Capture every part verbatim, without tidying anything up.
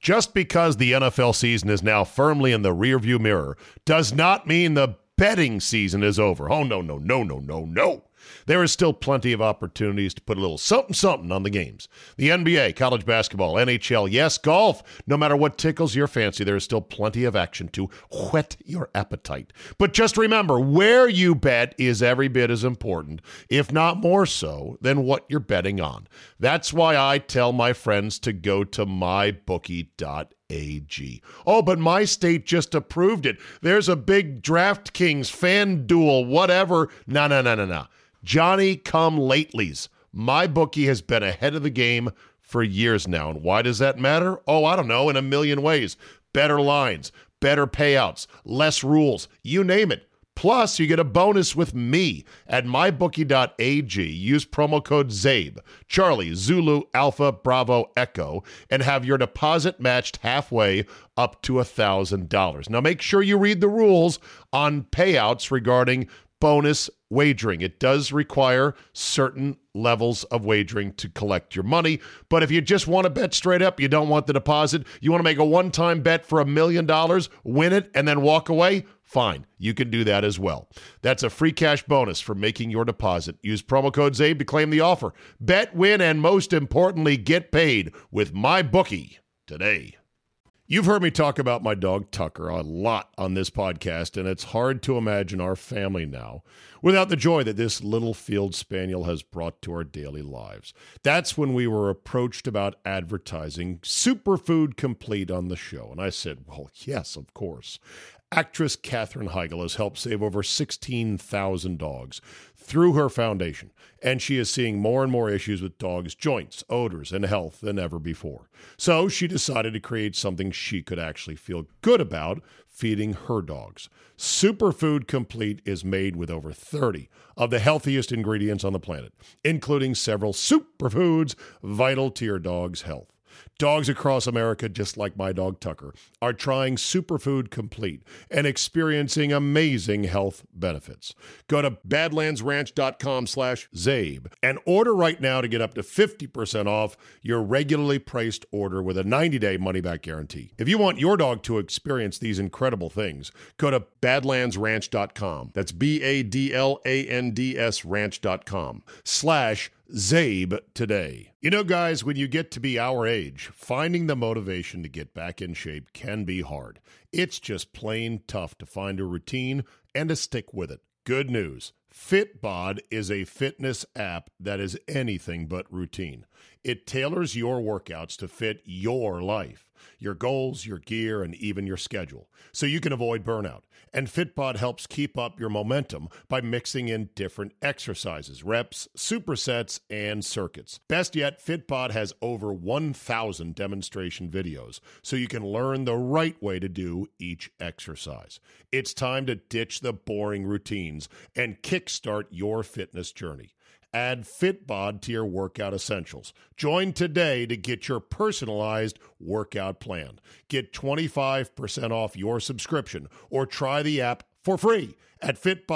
Just because the N F L season is now firmly in the rearview mirror does not mean the betting season is over. Oh, no, no, no, no, no, no. There is still plenty of opportunities to put a little something-something on the games. The N B A, college basketball, N H L, yes, golf. No matter what tickles your fancy, there is still plenty of action to whet your appetite. But just remember, where you bet is every bit as important, if not more so, than what you're betting on. That's why I tell my friends to go to my bookie dot A G. Oh, but my state just approved it. There's a big DraftKings, FanDuel, whatever. No, no, no, no, no. Johnny come latelys. MyBookie has been ahead of the game for years now. And why does that matter? Oh, I don't know, in a million ways. Better lines, better payouts, less rules, you name it. Plus, you get a bonus with me at my bookie dot A G. Use promo code ZABE, Charlie, Zulu, Alpha, Bravo, Echo, and have your deposit matched halfway up to one thousand dollars. Now, make sure you read the rules on payouts regarding bonus wagering. It does require certain levels of wagering to collect your money, but if you just want to bet straight up, you don't want the deposit, you want to make a one-time bet for a million dollars, win it, and then walk away, fine. You can do that as well. That's a free cash bonus for making your deposit. Use promo code ZABE to claim the offer. Bet, win, and most importantly, get paid with MyBookie today. You've heard me talk about my dog Tucker a lot on this podcast, and it's hard to imagine our family now without the joy that this little field spaniel has brought to our daily lives. That's when we were approached about advertising Superfood Complete on the show, and I said, well, yes, of course. Actress Katherine Heigl has helped save over sixteen thousand dogs through her foundation, and she is seeing more and more issues with dogs' joints, odors, and health than ever before. So she decided to create something she could actually feel good about feeding her dogs. Superfood Complete is made with over thirty of the healthiest ingredients on the planet, including several superfoods vital to your dog's health. Dogs across America, just like my dog Tucker, are trying Superfood Complete and experiencing amazing health benefits. Go to badlandsranch.com slash Zabe and order right now to get up to fifty percent off your regularly priced order with a ninety-day money-back guarantee. If you want your dog to experience these incredible things, go to badlands ranch dot com. That's B A D L A N D S ranch.com slash Zabe today. You know, guys, when you get to be our age, finding the motivation to get back in shape can be hard. It's just plain tough to find a routine and to stick with it. Good news. Fitbod is a fitness app that is anything but routine. It tailors your workouts to fit your life, your goals, your gear, and even your schedule, so you can avoid burnout. And Fitbod helps keep up your momentum by mixing in different exercises, reps, supersets, and circuits. Best yet, Fitbod has over one thousand demonstration videos, so you can learn the right way to do each exercise. It's time to ditch the boring routines and kickstart your fitness journey. Add Fitbod to your workout essentials. Join today to get your personalized workout plan. Get twenty-five percent off your subscription or try the app for free at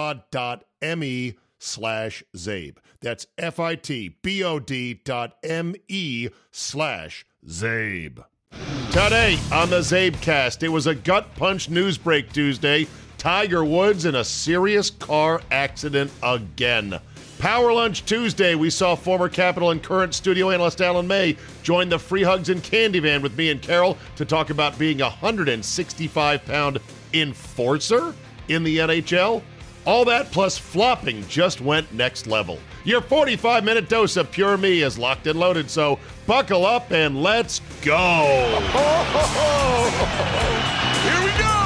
fitbod.me slash Zabe. That's F-I-T-B-O-D dot M-E slash Zabe. Today on the Zabecast, it was a gut punch news break Tuesday. Tiger Woods in a serious car accident again. Power Lunch Tuesday, we saw former Capital and current studio analyst Alan May join the Free Hugs and Candy Van with me and Carol to talk about being a one hundred sixty-five pound enforcer in the N H L. All that plus flopping just went next level. Your forty-five minute dose of pure me is locked and loaded, so buckle up and let's go. Here we go.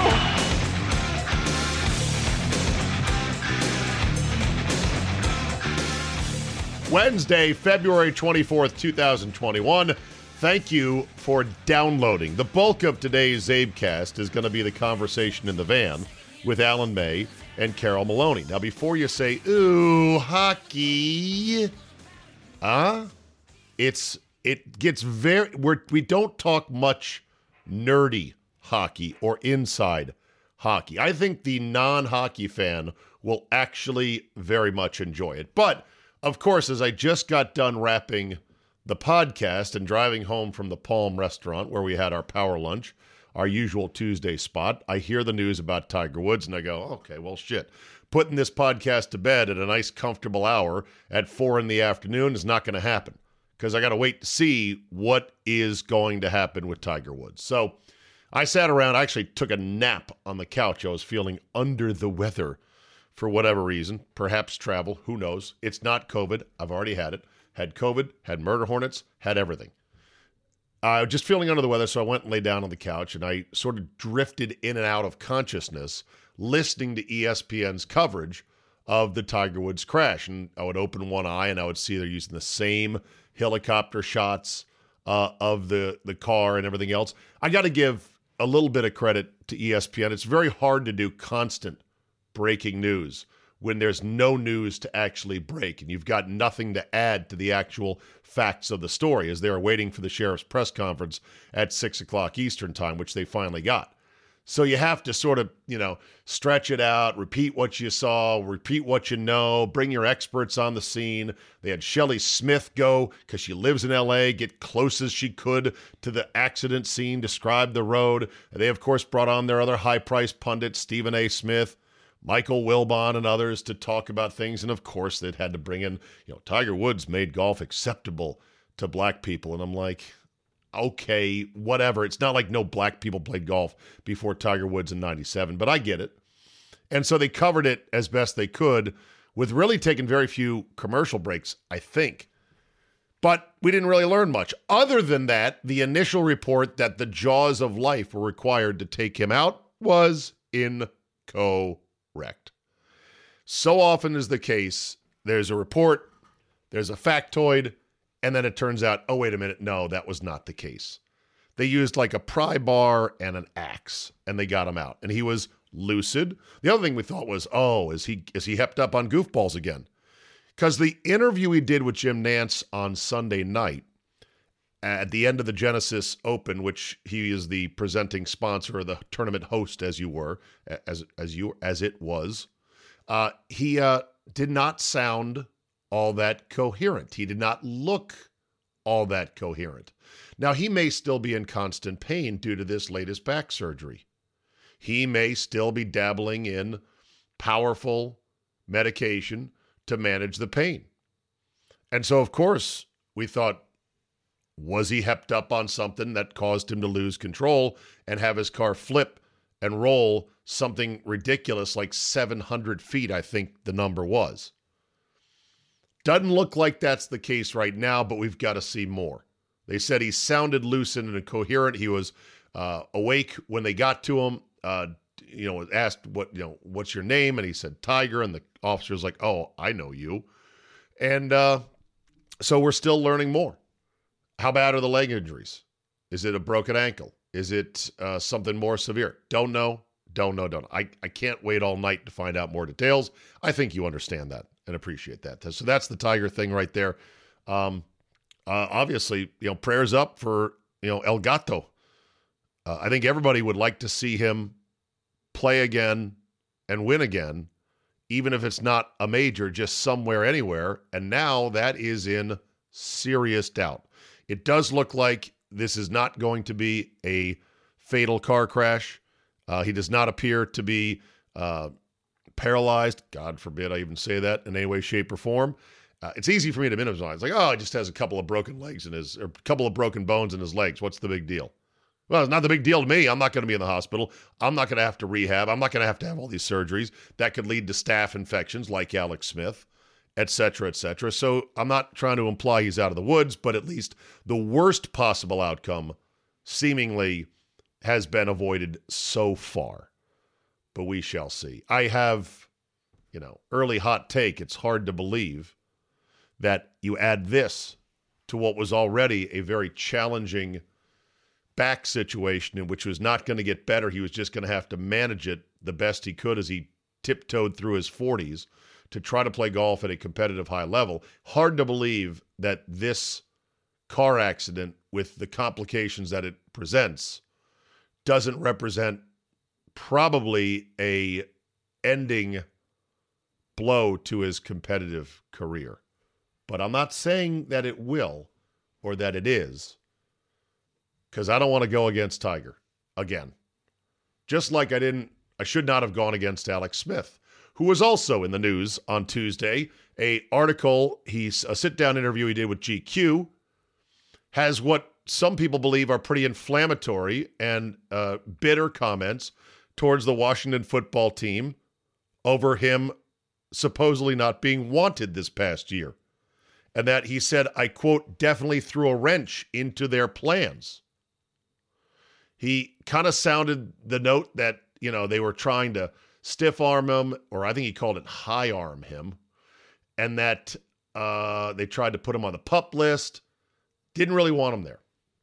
Wednesday, February twenty-fourth, twenty twenty-one. Thank you for downloading. The bulk of today's Zabecast is going to be the conversation in the van with Alan May and Carol Maloney. Now, before you say, ooh, hockey, huh? It's, it gets very, we're, we don't talk much nerdy hockey or inside hockey. I think the non-hockey fan will actually very much enjoy it. But of course, as I just got done wrapping the podcast and driving home from the Palm restaurant where we had our power lunch, our usual Tuesday spot, I hear the news about Tiger Woods and I go, okay, well, shit. Putting this podcast to bed at a nice, comfortable hour at four in the afternoon is not going to happen because I got to wait to see what is going to happen with Tiger Woods. So I sat around. I actually took a nap on the couch. I was feeling under the weather for whatever reason, perhaps travel. Who knows? It's not COVID. I've already had it. Had COVID, had murder hornets, had everything. I was just feeling under the weather, so I went and lay down on the couch, and I sort of drifted in and out of consciousness listening to E S P N's coverage of the Tiger Woods crash. And I would open one eye, and I would see they're using the same helicopter shots uh, of the, the car and everything else. I got to give a little bit of credit to E S P N. It's very hard to do constant breaking news when there's no news to actually break and you've got nothing to add to the actual facts of the story as they were waiting for the sheriff's press conference at six o'clock Eastern time, which they finally got. So you have to sort of, you know, stretch it out, repeat what you saw, repeat what you know, bring your experts on the scene. They had Shelley Smith go, because she lives in L A, get close as she could to the accident scene, describe the road. They, of course, brought on their other high-priced pundits, Stephen A. Smith, Michael Wilbon, and others to talk about things. And, of course, they'd had to bring in, you know, Tiger Woods made golf acceptable to black people. And I'm like, okay, whatever. It's not like no black people played golf before Tiger Woods in ninety-seven, but I get it. And so they covered it as best they could with really taking very few commercial breaks, I think. But we didn't really learn much. Other than that, the initial report that the jaws of life were required to take him out was incorrect. So often is the case, there's a report, there's a factoid, and then it turns out, oh, wait a minute, no, that was not the case. They used like a pry bar and an axe, and they got him out. And he was lucid. The other thing we thought was, oh, is he is he hepped up on goofballs again? Because the interview he did with Jim Nantz on Sunday night, at the end of the Genesis Open, which he is the presenting sponsor or the tournament host, as you were, as as you as it was, uh, he uh, did not sound all that coherent. He did not look all that coherent. Now, he may still be in constant pain due to this latest back surgery. He may still be dabbling in powerful medication to manage the pain. And so, of course, we thought, was he hepped up on something that caused him to lose control and have his car flip and roll something ridiculous like seven hundred feet, I think the number was. Doesn't look like that's the case right now, but we've got to see more. They said he sounded lucid and coherent. He was uh, awake when they got to him. Uh, you know, asked what you know, what's your name, and he said Tiger, and the officer was like, "Oh, I know you." And uh, so we're still learning more. How bad are the leg injuries? Is it a broken ankle? Is it uh, something more severe? Don't know. Don't know. Don't know. I I can't wait all night to find out more details. I think you understand that and appreciate that. So that's the Tiger thing right there. Um, uh, obviously, you know, prayers up for, you know, El Gato. Uh, I think everybody would like to see him play again and win again, even if it's not a major, just somewhere, anywhere. And now that is in serious doubt. It does look like this is not going to be a fatal car crash. Uh, he does not appear to be uh, paralyzed. God forbid I even say that in any way, shape, or form. Uh, it's easy for me to minimize. It's like, oh, he just has a couple of broken legs in his, or a couple of broken bones in his legs. What's the big deal? Well, it's not the big deal to me. I'm not going to be in the hospital. I'm not going to have to rehab. I'm not going to have to have all these surgeries. That could lead to staph infections like Alex Smith, et cetera, et cetera. So I'm not trying to imply he's out of the woods, but at least the worst possible outcome seemingly has been avoided so far. But we shall see. I have, you know, early hot take. It's hard to believe that you add this to what was already a very challenging back situation in which was not going to get better. He was just going to have to manage it the best he could as he tiptoed through his forties to try to play golf at a competitive high level. Hard to believe that this car accident, with the complications that it presents, doesn't represent probably a ending blow to his competitive career. But I'm not saying that it will. or that it is, because I don't want to go against Tiger again. Just like I didn't, I should not have gone against Alex Smith, who was also in the news on Tuesday. A article, he's a sit-down interview he did with G Q, has what some people believe are pretty inflammatory and uh, bitter comments towards the Washington football team over him supposedly not being wanted this past year. And that he said, I quote, definitely threw a wrench into their plans. He kind of sounded the note that, you know, they were trying to stiff arm him, or I think he called it high arm him, and that uh, they tried to put him on the PUP list. Didn't really want him there.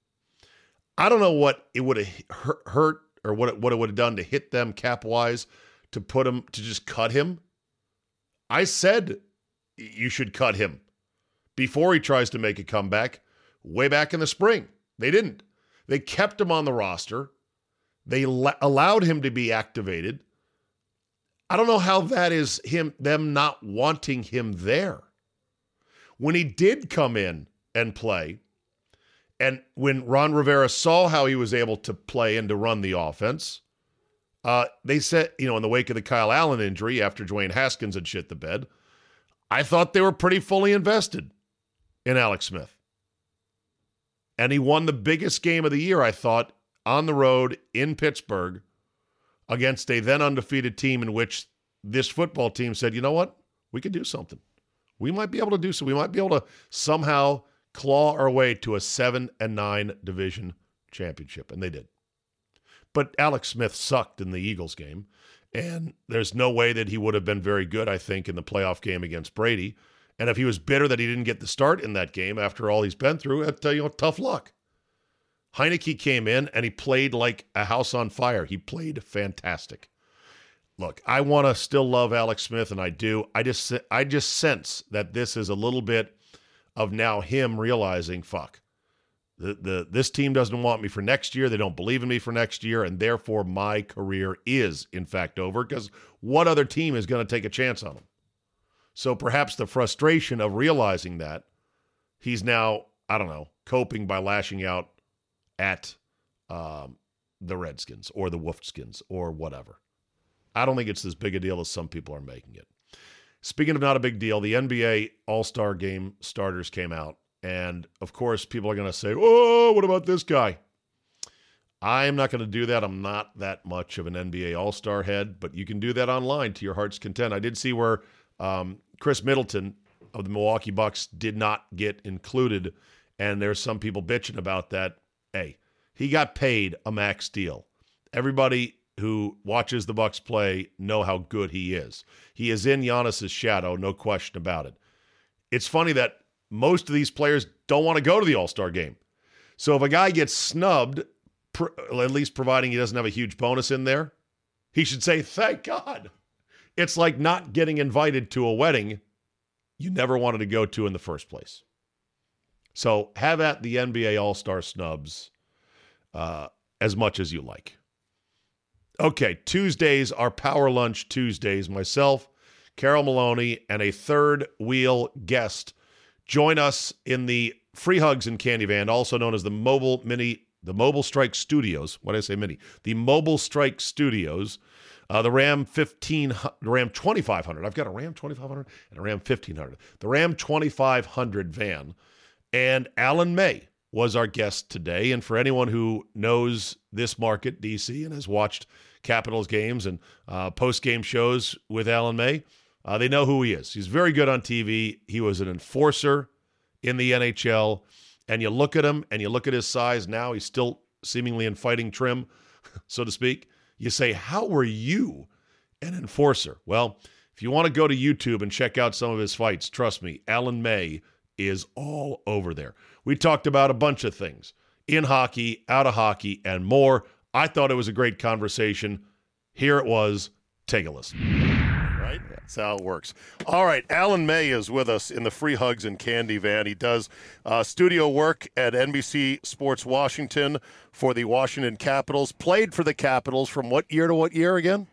I don't know what it would have hurt or what it, what it would have done to hit them cap-wise to put him, to just cut him. I said you should cut him before he tries to make a comeback way back in the spring. They didn't. They kept him on the roster. They la- allowed him to be activated. I don't know how that is him, them not wanting him there. When he did come in and play, and when Ron Rivera saw how he was able to play and to run the offense, uh, they said, you know, in the wake of the Kyle Allen injury after Dwayne Haskins had shit the bed, I thought they were pretty fully invested in Alex Smith. And he won the biggest game of the year, I thought, on the road in Pittsburgh against a then undefeated team in which this football team said, you know what? We could do something. We might be able to do so. We might be able to somehow claw our way to a seven and nine division championship. And they did. But Alex Smith sucked in the Eagles game. And there's no way that he would have been very good, I think, in the playoff game against Brady. And if he was bitter that he didn't get the start in that game after all he's been through, I'd tell you, tough luck. Heineke came in and he played like a house on fire. He played fantastic. Look, I want to still love Alex Smith, and I do. I just, I just sense that this is a little bit of now him realizing, fuck, the, the this team doesn't want me for next year. They don't believe in me for next year, and therefore my career is, in fact, over, because what other team is going to take a chance on him? So perhaps the frustration of realizing that he's now, I don't know, coping by lashing out at um, the Redskins or the Wolfskins or whatever. I don't think it's as big a deal as some people are making it. Speaking of not a big deal, the N B A All-Star Game starters came out. And, of course, people are going to say, oh, what about this guy? I'm not going to do that. I'm not that much of an N B A All-Star head, but you can do that online to your heart's content. I did see where um, Chris Middleton of the Milwaukee Bucks did not get included, and there's some people bitching about that. Hey, he got paid a max deal. Everybody who watches the Bucks play know how good he is. He is in Giannis's shadow, no question about it. It's funny that most of these players don't want to go to the All-Star game. So if a guy gets snubbed, pr- at least providing he doesn't have a huge bonus in there, he should say, thank God. It's like not getting invited to a wedding you never wanted to go to in the first place. So have at the N B A All-Star snubs uh, as much as you like. Okay, Tuesdays are Power Lunch Tuesdays. Myself, Carol Maloney, and a third wheel guest join us in the Free Hugs and Candy Van, also known as the Mobile Mini, the Mobile Strike Studios. What did I say, Mini? The Mobile Strike Studios. Uh, the Ram fifteen, the Ram twenty-five hundred. I've got a Ram twenty-five hundred and a Ram fifteen hundred. The Ram twenty-five hundred van. And Alan May was our guest today. And for anyone who knows this market, D C, and has watched Capitals games and uh, post-game shows with Alan May, uh, they know who he is. He's very good on T V. He was an enforcer in the N H L. And you look at him and you look at his size now, he's still seemingly in fighting trim, so to speak. You say, how were you an enforcer? Well, if you want to go to YouTube and check out some of his fights, trust me, Alan May is all over there. We talked about a bunch of things, in hockey, out of hockey, and more. I thought it was a great conversation. Here it was. Take a listen. Right? That's how it works. All right, Alan May is with us in the Free Hugs and Candy Van. He does uh, studio work at N B C Sports Washington for the Washington Capitals. Played for the Capitals from what year to what year again?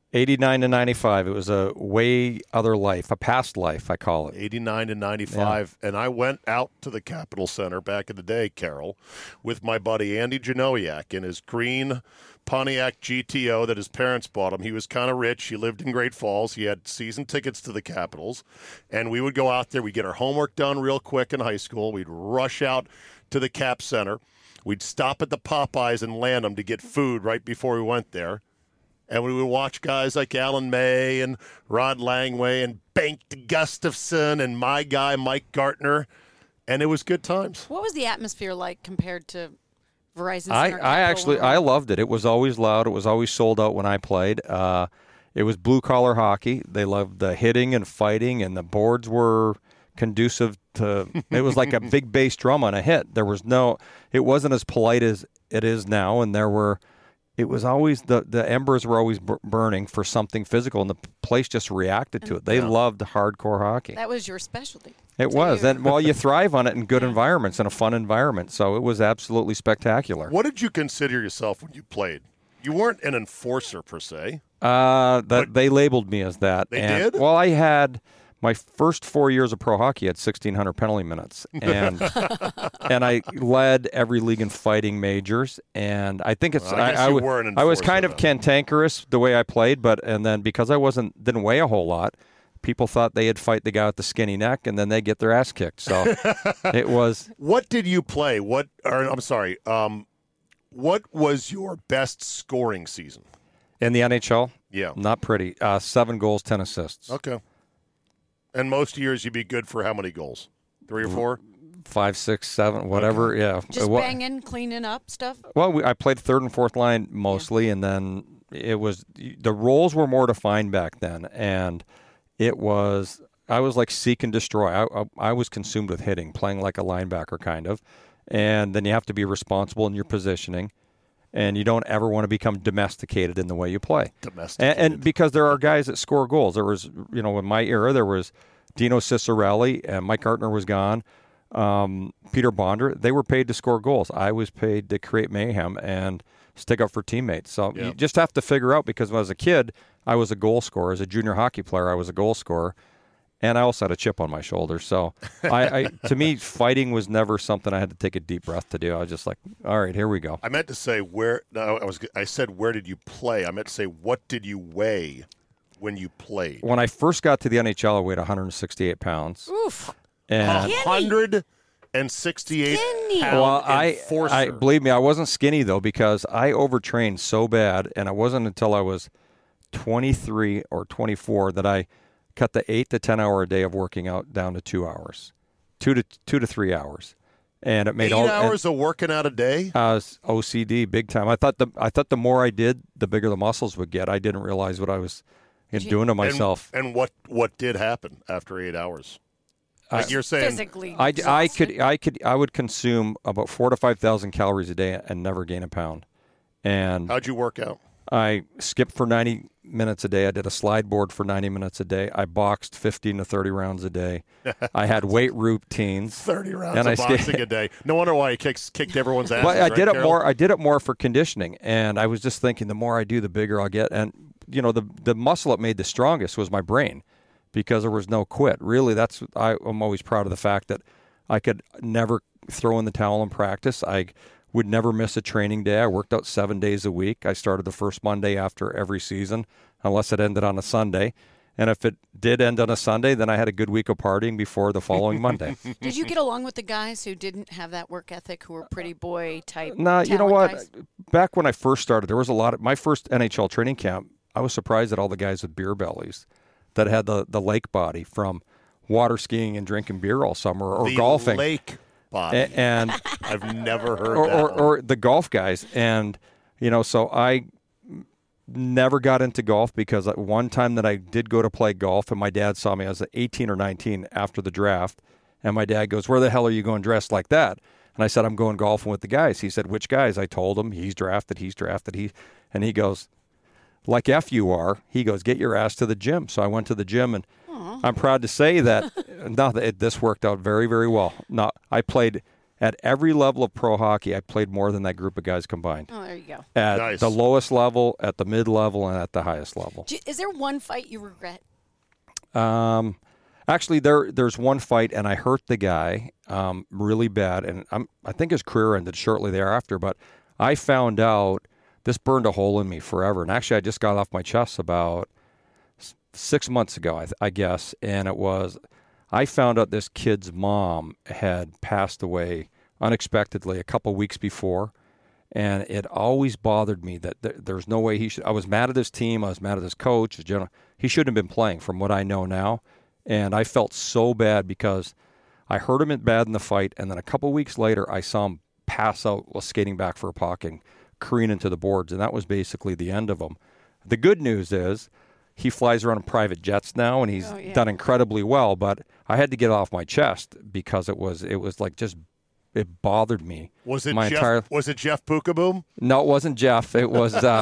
eighty-nine to ninety-five. It was a way other life, a past life, I call it. eighty-nine to ninety-five. Yeah. And I went out to the Capitol Center back in the day, Carol, with my buddy Andy Janowiak in his green Pontiac G T O that his parents bought him. He was kind of rich. He lived in Great Falls. He had season tickets to the Capitals. And we would go out there. We'd get our homework done real quick in high school. We'd rush out to the Cap Center. We'd stop at the Popeyes and Lanham to get food right before we went there. And we would watch guys like Alan May and Rod Langway and Bengt Gustafson and my guy Mike Gartner. And it was good times. What was the atmosphere like compared to Verizon I, Center? I actually, I loved it. It was always loud. It was always sold out when I played. Uh, it was blue-collar hockey. They loved the hitting and fighting, and the boards were conducive to – it was like a big bass drum on a hit. There was no – it wasn't as polite as it is now, and there were – it was always the, the embers were always b- burning for something physical, and the place just reacted to it. They yeah. loved hardcore hockey. That was your specialty. It was. You. And well, you thrive on it in good environments and a fun environment. So it was absolutely spectacular. What did you consider yourself when you played? You weren't an enforcer per se. Uh, that they labeled me as that. They and, did? Well, I had my first four years of pro hockey had sixteen hundred penalty minutes, and and I led every league in fighting majors. And I think it's well, I, I, I, were an I was kind then. of cantankerous the way I played, but and then because I wasn't didn't weigh a whole lot, people thought they'd fight the guy with the skinny neck, and then they get their ass kicked. So it was. What did you play? What? Or, I'm sorry. Um, what was your best scoring season in the N H L? Yeah, not pretty. Uh, seven goals, ten assists. Okay. And most years you'd be good for how many goals? Three or four? Five, six, seven, whatever. Okay. Yeah. Just banging, cleaning up stuff? Well, we, I played third and fourth line mostly, yeah. and then it was the roles were more defined back then, and it was I was like seek and destroy. I, I, I was consumed with hitting, playing like a linebacker kind of, and then you have to be responsible in your positioning. And you don't ever want to become domesticated in the way you play. Domesticated. And, and because there are guys that score goals. There was, you know, in my era, there was Dino Ciccarelli, and Mike Gartner was gone, um, Peter Bonder. They were paid to score goals. I was paid to create mayhem and stick up for teammates. So yep. you just have to figure out, because when I was a kid, I was a goal scorer. As a junior hockey player, I was a goal scorer. And I also had a chip on my shoulder. So I, I, to me, fighting was never something I had to take a deep breath to do. I was just like, all right, here we go. I meant to say where no, I was. I said, where did you play? I meant to say, what did you weigh when you played? When I first got to the N H L, I weighed one hundred sixty-eight pounds. Oof. And one hundred sixty-eight skinny. pound well, I, enforcer. I, believe me, I wasn't skinny, though, because I overtrained so bad, and it wasn't until I was twenty-three or twenty-four that I cut the eight to ten hour a day of working out down to two hours, two to two to three hours, and it made eight all hours and, of working out a day. Uh, O C D, big time. I thought the I thought the more I did, the bigger the muscles would get. I didn't realize what I was you, doing to myself. And, and what what did happen after eight hours? Like uh, you're saying, physically I, I could I could I would consume about four to five thousand calories a day and never gain a pound. And how'd you work out? I skipped for ninety minutes a day. I did a slide board for ninety minutes a day. I boxed fifteen to thirty rounds a day. I had weight routines. thirty rounds and of I boxing sk- a day. No wonder why he kicks, kicked everyone's ass. Well, I right, did it Carol? more. I did it more for conditioning, and I was just thinking, the more I do, the bigger I'll get. And you know, the the muscle that made the strongest was my brain, because there was no quit. Really, that's I, I'm always proud of the fact that I could never throw in the towel in practice. I would never miss a training day. I worked out seven days a week. I started the first Monday after every season, unless it ended on a Sunday. And if it did end on a Sunday, then I had a good week of partying before the following Monday. Did you get along with the guys who didn't have that work ethic, who were pretty boy type? Nah, you know what? Guys? Back when I first started, there was a lot of my first N H L training camp. I was surprised at all the guys with beer bellies that had the, the lake body from water skiing and drinking beer all summer, or the golfing. Lake body. A- and I've never heard or, that. Or, one. or the golf guys. And, you know, so I never got into golf, because at one time that I did go to play golf, and my dad saw me, I was eighteen or nineteen after the draft, and my dad goes, "Where the hell are you going dressed like that?" And I said, "I'm going golfing with the guys." He said, "Which guys?" I told him, "He's drafted, he's drafted." He, and he goes, "Like F you are." He goes, "Get your ass to the gym." So I went to the gym, and Aww. I'm proud to say that no, it, this worked out very, very well. Now, I played At every level of pro hockey, I played more than that group of guys combined. Oh, there you go. At Nice. the lowest level, at the mid level, and at the highest level. Do- Is there one fight you regret? Um, actually, there there's one fight, and I hurt the guy um, really bad, and I'm, I think his career ended shortly thereafter. But I found out this burned a hole in me forever. And actually, I just got off my chest about s- six months ago, I, th- I guess, and it was I found out this kid's mom had passed away unexpectedly a couple weeks before. And it always bothered me that th- there's no way he should. I was mad at his team. I was mad at his coach. His general. He shouldn't have been playing, from what I know now. And I felt so bad because I hurt him bad in the fight, and then a couple weeks later, I saw him pass out while skating back for a puck and careen into the boards, and that was basically the end of him. The good news is he flies around in private jets now, and he's Oh, yeah. done incredibly well. But I had to get it off my chest because it was it was like just. It bothered me. Was it my Jeff? entire? Was it Jeff Pukaboom? No, it wasn't Jeff. It was. Uh,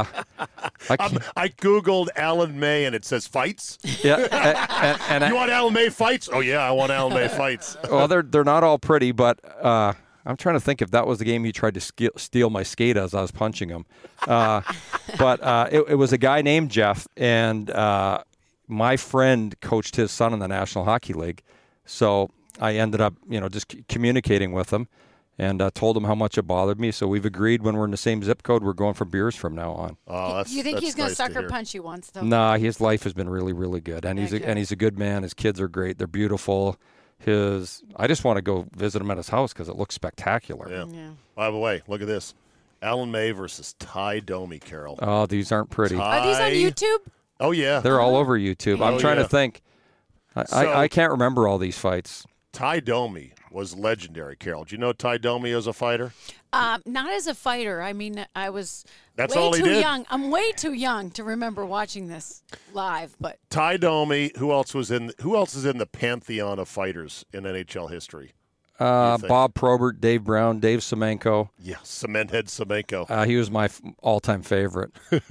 I Um, can't- I googled Alan May and it says fights. yeah, and, and I, You want Alan May fights? Oh yeah, I want Alan May fights. well, they're they're not all pretty, but uh, I'm trying to think if that was the game he tried to steal, steal my skate as I was punching him. Uh, but uh, it, it was a guy named Jeff, and uh, my friend coached his son in the National Hockey League, so I ended up, you know, just c- communicating with him and uh, told him how much it bothered me. So we've agreed when we're in the same zip code, we're going for beers from now on. Oh, that's, you think that's he's going nice to to sucker hear. punch you once, though? Nah, his life has been really, really good, and he's a, Okay. and he's a good man. His kids are great; they're beautiful. His, I just want to go visit him at his house because it looks spectacular. Yeah. Yeah. By the way, look at this. Alan May versus Ty Domi, Carol. Oh, these aren't pretty. Ty- Are these on YouTube? Oh yeah. They're all over YouTube. I'm Oh, trying yeah. to think. I, So- I, I can't remember all these fights. Ty Domi was legendary, Carol. Do you know Ty Domi as a fighter? Um, not as a fighter. I mean, I was That's way all he too did. young. I'm way too young to remember watching this live. But Ty Domi. Who else was in? Who else is in the pantheon of fighters in N H L history? Uh, think? Bob Probert, Dave Brown, Dave Semenko. Yeah, Cementhead Semenko. Uh, he was my f- all-time favorite.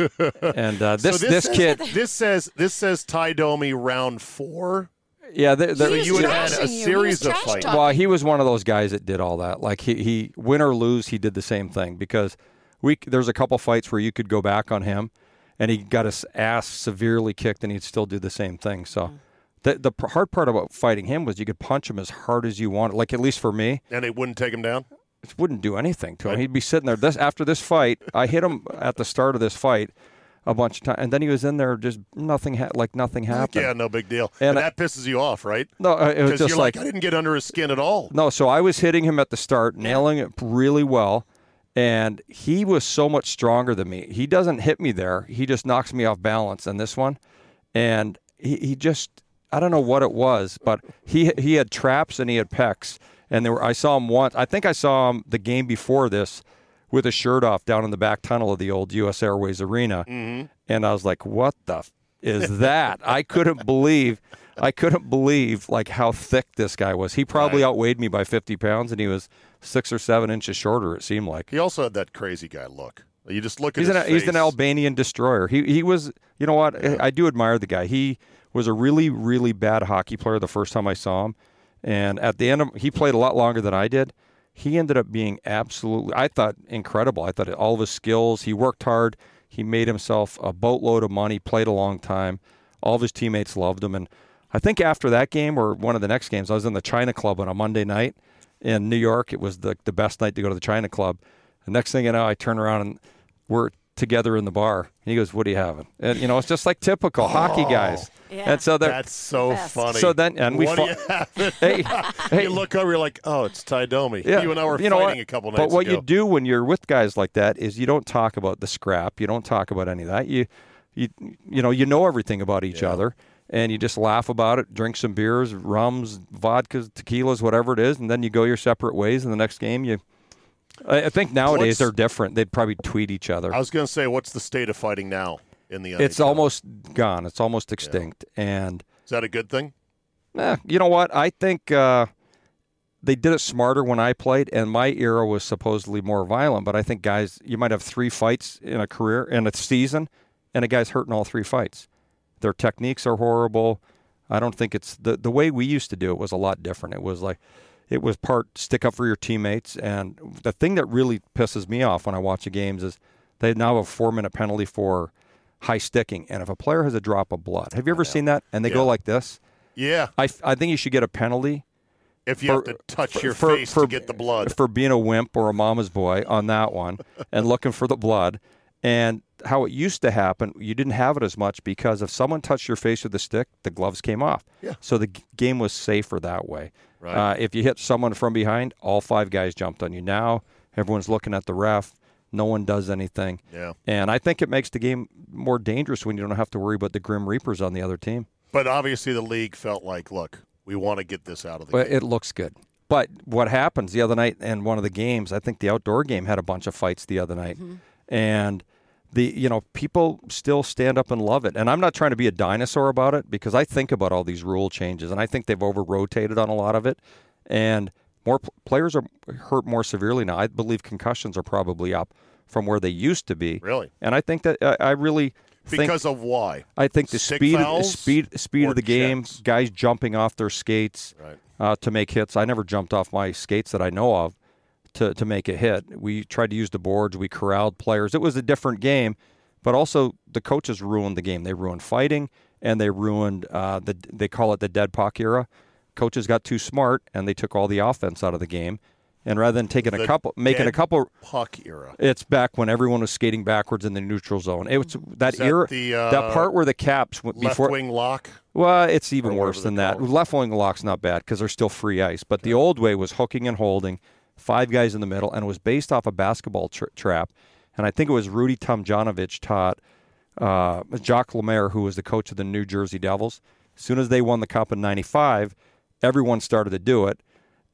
and uh, this So this says, kid, This says this says Ty Domi round four. yeah, the, the, He was you would have had a trashing you. He series was of trash fights. talking. well, he was one of those guys that did all that. Like he, he win or lose, he did the same thing because we there's a couple fights where you could go back on him, and he got his ass severely kicked, and he'd still do the same thing. So. The, the p- hard part about fighting him was you could punch him as hard as you wanted. Like, at least for me, And it wouldn't take him down. it wouldn't do anything to him. Right. He'd be sitting there. This after this fight, I hit him at the start of this fight a bunch of times, and then he was in there just nothing, ha- like nothing happened. Yeah, no big deal. And And, I- that pisses you off, right? No, uh, it was Because just you're like, like, I didn't get under his skin at all. no. So I was hitting him at the start, nailing it really well, and he was so much stronger than me. He doesn't hit me there. He just knocks me off balance in this one, and he, he just. I don't know what it was, but he he had traps and he had pecs, and there were, I saw him once. I think I saw him the game before this with his shirt off down in the back tunnel of the old U S Airways Arena, Mm-hmm. and I was like, "What the f- is that?" I couldn't believe, I couldn't believe like how thick this guy was. He probably Right. outweighed me by fifty pounds, and he was six or seven inches shorter. It seemed like. He also had that crazy guy look. You just look at He's his an face. he's an Albanian destroyer. He he was, you know what? I, I do admire the guy. He was a really really bad hockey player the first time I saw him, and at the end of he played a lot longer than I did. He ended up being absolutely, I thought, incredible. I thought all of his skills. He worked hard. He made himself a boatload of money. Played a long time. All of his teammates loved him, and I think after that game or one of the next games, I was in the China Club on a Monday night in New York. It was the the best night to go to the China Club. The next thing you know, I turn around and we're together in the bar. And he goes, "What are you having?" And you know, it's just like typical hockey guys. Yeah. And so they're That's so Best. funny. so then and we what fought. do you have? Hey, hey, You look over, you're like, oh, it's Ty Domi. yeah, You and I were you know fighting what? a couple nights But what ago. you do when you're with guys like that is you don't talk about the scrap. You don't talk about any of that. You, you, you know, you know everything about each Yeah. other, and you just laugh about it, drink some beers, rums, vodkas, tequilas, whatever it is, and then you go your separate ways. And the next game, you. I I think nowadays What's- they're different. They'd probably tweet each other. I was going to say, what's the state of fighting now in the N H L? It's almost gone. It's almost extinct. And Is that a good thing? eh, you know what? I think uh, they did it smarter when I played, and my era was supposedly more violent. But I think guys, you might have three fights in a career, in a season, and a guy's hurt in all three fights. Their techniques are horrible. I don't think it's the the way we used to do it was a lot different. It was like, it was part stick up for your teammates. And the thing that really pisses me off when I watch the games is they now have a four-minute penalty for high sticking. And if a player has a drop of blood, have you ever seen that? And they Yeah. go like this? Yeah. I, I think you should get a penalty. If you For- have to touch for- your for- face for- to get the blood. For being a wimp or a mama's boy on that one and looking for the blood. And how it used to happen, you didn't have it as much because if someone touched your face with a stick, the gloves came off. Yeah. So the g- game was safer that way. Right. Uh, if you hit someone from behind, all five guys jumped on you. Now everyone's looking at the ref. No one does anything. Yeah. And I think it makes the game more dangerous when you don't have to worry about the Grim Reapers on the other team. But obviously the league felt like, look, we want to get this out of the But game. it looks good. But what happens the other night in one of the games, I think the outdoor game had a bunch of fights the other night. Mm-hmm. And the you know, people still stand up and love it. And I'm not trying to be a dinosaur about it because I think about all these rule changes and I think they've over-rotated on a lot of it. And more pl- players are hurt more severely now. I believe concussions are probably up from where they used to be. Really? And I think that uh, I really think Because of why? I think the Stick speed, fouls speed, speed or of the game, checks? guys jumping off their skates Right. uh, to make hits. I never jumped off my skates that I know of to to make a hit. We tried to use the boards. We corralled players. It was a different game, but also the coaches ruined the game. They ruined fighting, and they ruined uh, the. They call it the dead puck era. Coaches got too smart, and they took all the offense out of the game. And rather than taking The a couple, making dead a couple. Puck era. It's back when everyone was skating backwards in the neutral zone. It was that, Is that era, the, uh, that part where the Caps went Left before. wing lock. Well, it's even Or whatever worse than they that. call it. Left wing lock's not bad because there's still free ice. But the old way was hooking and holding, five guys in the middle, and it was based off a basketball tra- trap. And I think it was Rudy Tomjanovich taught uh, Jacques Lemaire, who was the coach of the New Jersey Devils. As soon as they won the Cup in ninety-five, everyone started to do it,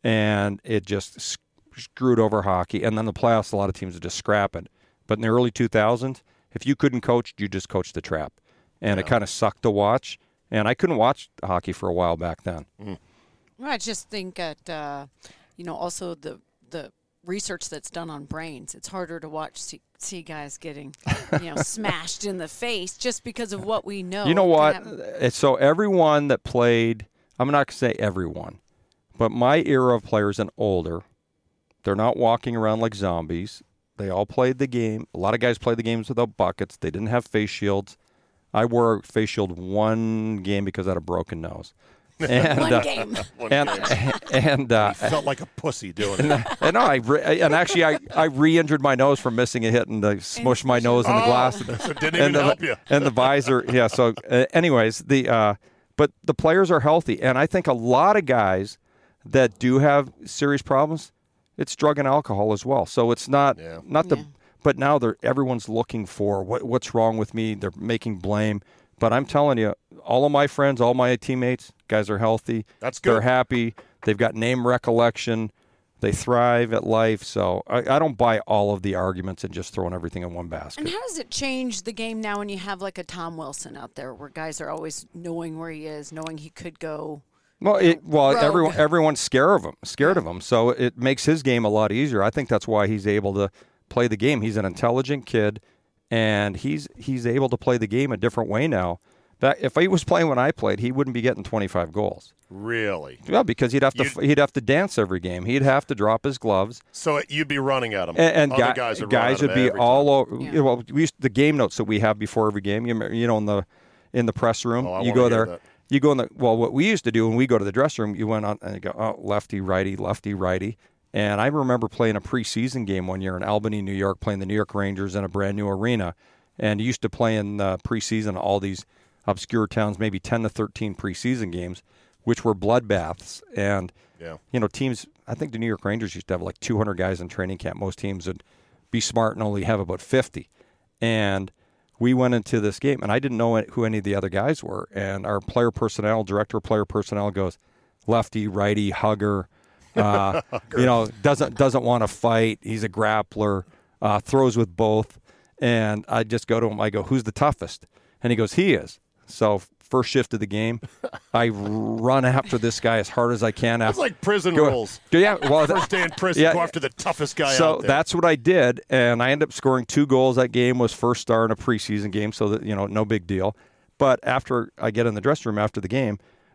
and it just s- screwed over hockey. And then the playoffs, a lot of teams would just scrap it. But in the early two thousands, if you couldn't coach, you just coached the trap. And it kind of sucked to watch. And I couldn't watch hockey for a while back then. Well, I just think that, uh, you know, also the the research that's done on brains. It's harder to watch see, see guys getting, you know, smashed in the face just because of what we know. You know can what? happen. It's so everyone that played, I'm not going to say everyone, but my era of players and older, they're not walking around like zombies. They all played the game. A lot of guys played the games without buckets. They didn't have face shields. I wore a face shield one game because I had a broken nose. And, One uh, game. and and uh, Felt like a pussy doing it. and no, I re- and actually I, I re-injured my nose from missing a hit and I smushed my nose in the Oh, glass. so it didn't and even the, help you. and the visor, yeah. So, uh, anyways, the uh, but the players are healthy, and I think a lot of guys that do have serious problems, it's drug and alcohol as well. So it's not Yeah. not the, Yeah. but now they're everyone's looking for what what's wrong with me. They're making blame, but I'm telling you, all of my friends, all my teammates, guys are healthy. That's They're good. happy. They've got name recollection. They thrive at life. So I, I don't buy all of the arguments and just throwing everything in one basket. And how does it change the game now when you have like a Tom Wilson out there where guys are always knowing where he is, knowing he could go? Well, it, well, rogue. everyone everyone's scared of him, scared of him. So it makes his game a lot easier. I think that's why he's able to play the game. He's an intelligent kid, and he's he's able to play the game a different way now. That if he was playing when I played, he wouldn't be getting twenty-five goals. Really? Well, because he'd have to You'd- he'd have to dance every game. He'd have to drop his gloves, So it, you'd be running at him. and, and Other guy- guys would, guys run would at him be every all time. over. Yeah. Well, we used, the game notes that we have before every game. You remember- you know in the in the press room, Oh, I you wanna go hear there. that. You go in the well. What we used to do when we go to the dressing room, you went on and you go, oh, lefty, righty, lefty, righty. And I remember playing a preseason game one year in Albany, New York, playing the New York Rangers in a brand new arena. And you used to play in uh, preseason all these obscure towns, maybe ten to thirteen preseason games, which were bloodbaths. And Yeah. you know, teams. I think the New York Rangers used to have like two hundred guys in training camp. Most teams would be smart and only have about fifty. And we went into this game, and I didn't know who any of the other guys were. And our player personnel, director of player personnel, goes lefty, righty, hugger. Uh, you know, doesn't doesn't want to fight. He's a grappler. Uh, throws with both. And I just go to him. I go, "Who's the toughest?" And he goes, "He is." So first shift of the game, I run after this guy as hard as I can. That's like prison Go- rules. Yeah, well, First day in prison, Yeah. go after the toughest guy so out there. that's what I did, and I ended up scoring two goals. That game was first star in a preseason game, so that you know, no big deal. But after I get in the dressing room after the game,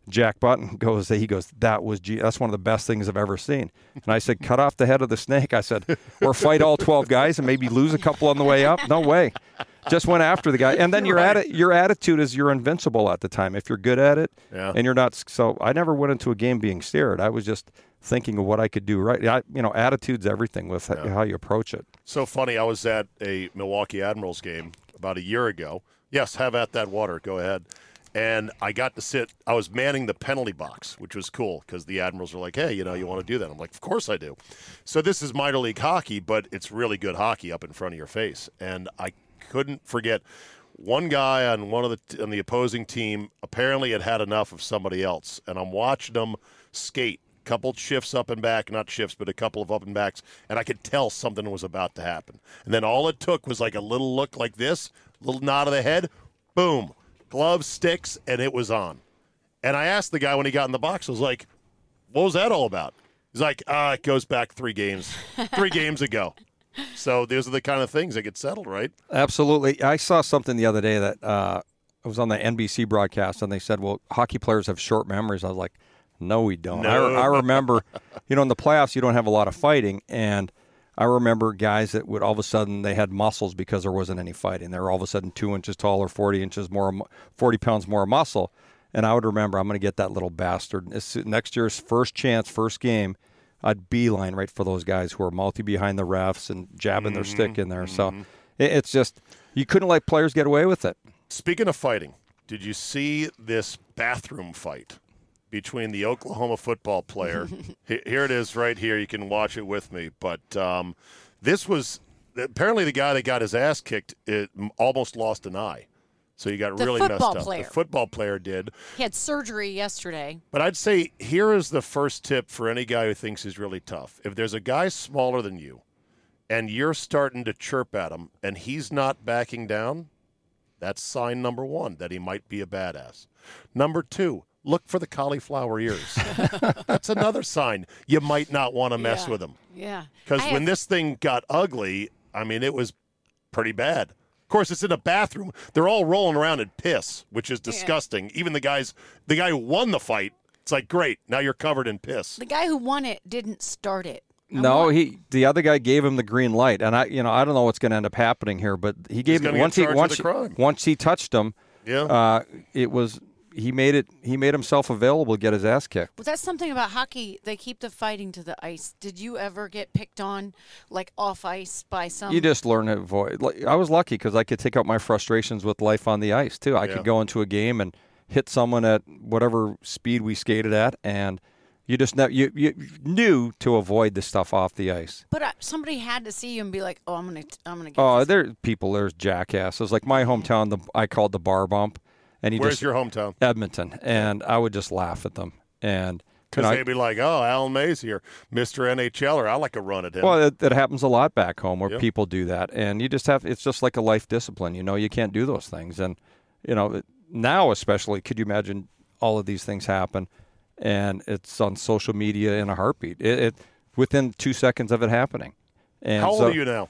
Jack Button goes, he goes, that was, G- that's one of the best things I've ever seen. And I said, cut off the head of the snake. I said, or fight all twelve guys and maybe lose a couple on the way up. No way. Just went after the guy. And then your, right. atti- your attitude is you're invincible at the time. If you're good at it yeah. and you're not. So I never went into a game being scared. I was just thinking of what I could do right. I, you know, attitude's everything with yeah. how you approach it. So funny. I was at a Milwaukee Admirals game about a year ago. Yes, have at that water. Go ahead. And I got to sit, I was manning the penalty box, which was cool because the Admirals were like, hey, you know, you want to do that? I'm like, of course I do. So this is minor league hockey, but it's really good hockey up in front of your face. And I couldn't forget one guy on one of the on the opposing team apparently had had enough of somebody else. And I'm watching them skate, a couple shifts up and back, not shifts, but a couple of up and backs. And I could tell something was about to happen. And then all it took was like a little look like this, a little nod of the head, boom. Gloves, sticks, and it was on. And I asked the guy when he got in the box, I was like, what was that all about? He's like, ah, it goes back three games, three games ago. So those are the kind of things that get settled, right? Absolutely. I saw something the other day that uh, it was on the N B C broadcast, and they said, well, hockey players have short memories. I was like, no, we don't. No. I, I remember, you know, in the playoffs, you don't have a lot of fighting, and I remember guys that would all of a sudden they had muscles because there wasn't any fighting. They were all of a sudden two inches taller, forty inches more, forty pounds more muscle. And I would remember, I'm going to get that little bastard. It's next year's first chance, first game, I'd beeline right for those guys who are mouthy behind the refs and jabbing mm-hmm. their stick in there. Mm-hmm. So it, it's just, you couldn't let players get away with it. Speaking of fighting, did you see this bathroom fight between the Oklahoma football player? Here it is right here. You can watch it with me. But um, this was apparently the guy that got his ass kicked it almost lost an eye. So he got the really messed up. Player. The football player did. He had surgery yesterday. But I'd say here is the first tip for any guy who thinks he's really tough. If there's a guy smaller than you and you're starting to chirp at him and he's not backing down, that's sign number one that he might be a badass. Number two, look for the cauliflower ears. That's another sign you might not want to mess yeah. with him. Yeah. Because when have... this thing got ugly, I mean, it was pretty bad. Of course, it's in a bathroom. They're all rolling around in piss, which is disgusting. Yeah. Even the guys, the guy who won the fight, it's like, great, now you're covered in piss. The guy who won it didn't start it. I no, want... he the other guy gave him the green light, and I, you know, I don't know what's going to end up happening here, but he gave him once he once he, once he touched him. Yeah, uh, it was. He made it. He made himself available to get his ass kicked. Well, that's something about hockey. They keep the fighting to the ice. Did you ever get picked on, like off ice, by some? You just learn to avoid. Like, I was lucky because I could take out my frustrations with life on the ice too. I yeah. could go into a game and hit someone at whatever speed we skated at, and you just ne- you you knew to avoid the stuff off the ice. But uh, somebody had to see you and be like, "Oh, I'm gonna, I'm gonna." Get oh, this. there people. There's jackasses. Like my hometown, the I called the bar bump. And he Where's just, your hometown? Edmonton. And I would just laugh at them. And because you know, they'd be like, oh, Alan May's here, Mister N H L er. I like a run at him. Well, it, it happens a lot back home where yep. people do that. And you just have, it's just like a life discipline. You know, you can't do those things. And, you know, now especially, could you imagine all of these things happen? And it's on social media in a heartbeat. It, it within two seconds of it happening. And how old so, are you now?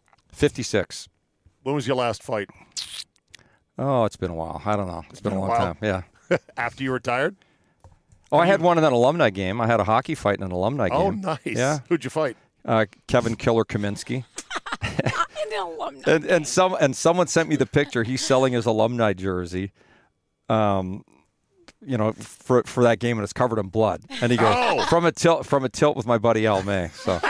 fifty-six. When was your last fight? Oh, it's been a while. I don't know. It's, it's been, been a long while. time. Yeah. After you retired? Oh, I had one in an alumni game. I had a hockey fight in an alumni game. Oh, nice. Yeah. Who'd you fight? Uh, Kevin Killer Kaminsky. an alumni and, and some and someone sent me the picture. He's selling his alumni jersey, um, you know, for for that game, and it's covered in blood. And he goes oh. from a tilt from a tilt with my buddy Al May. So.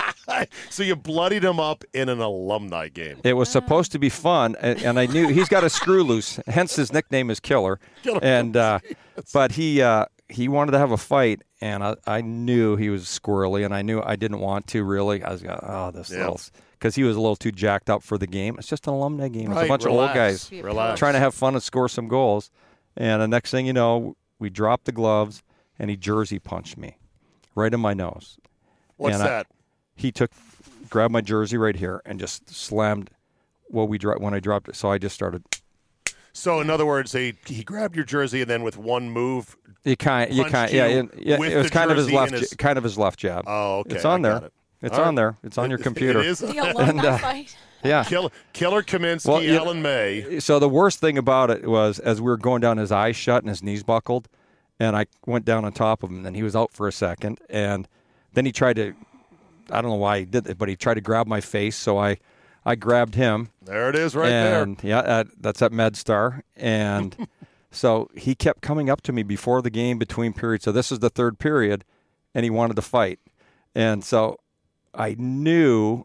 So you bloodied him up in an alumni game. It was supposed to be fun, and, and I knew he's got a screw loose. Hence, his nickname is Killer. Killer. And uh, but he uh, he wanted to have a fight, and I, I knew he was squirrely, and I knew I didn't want to really. I was going, oh, this yeah. little, because he was a little too jacked up for the game. It's just an alumni game. It's right, a bunch relax, of old guys relax. trying to have fun and score some goals. And the next thing you know, we dropped the gloves, and he jersey punched me right in my nose. What's and that? I, he took. Grabbed my jersey right here and just slammed what we dro- when I dropped it. So I just started. So in other words, he he grabbed your jersey and then with one move, you kind, you kind, yeah, yeah, yeah. It was kind of his left, his... kind of his left jab. Oh, okay. It's on I there. Got it. It's All on right. there. It's on your computer. It is. The alumni and, uh, fight. Yeah. Killer, Killer Kaminsky, well, yeah, Alan May. So the worst thing about it was as we were going down, his eyes shut and his knees buckled, and I went down on top of him, and he was out for a second, and then he tried to, I don't know why he did it, but he tried to grab my face, so I, I grabbed him. There it is right and, there. Yeah, at, that's at MedStar, and so he kept coming up to me before the game, between periods. So this is the third period, and he wanted to fight. And so I knew.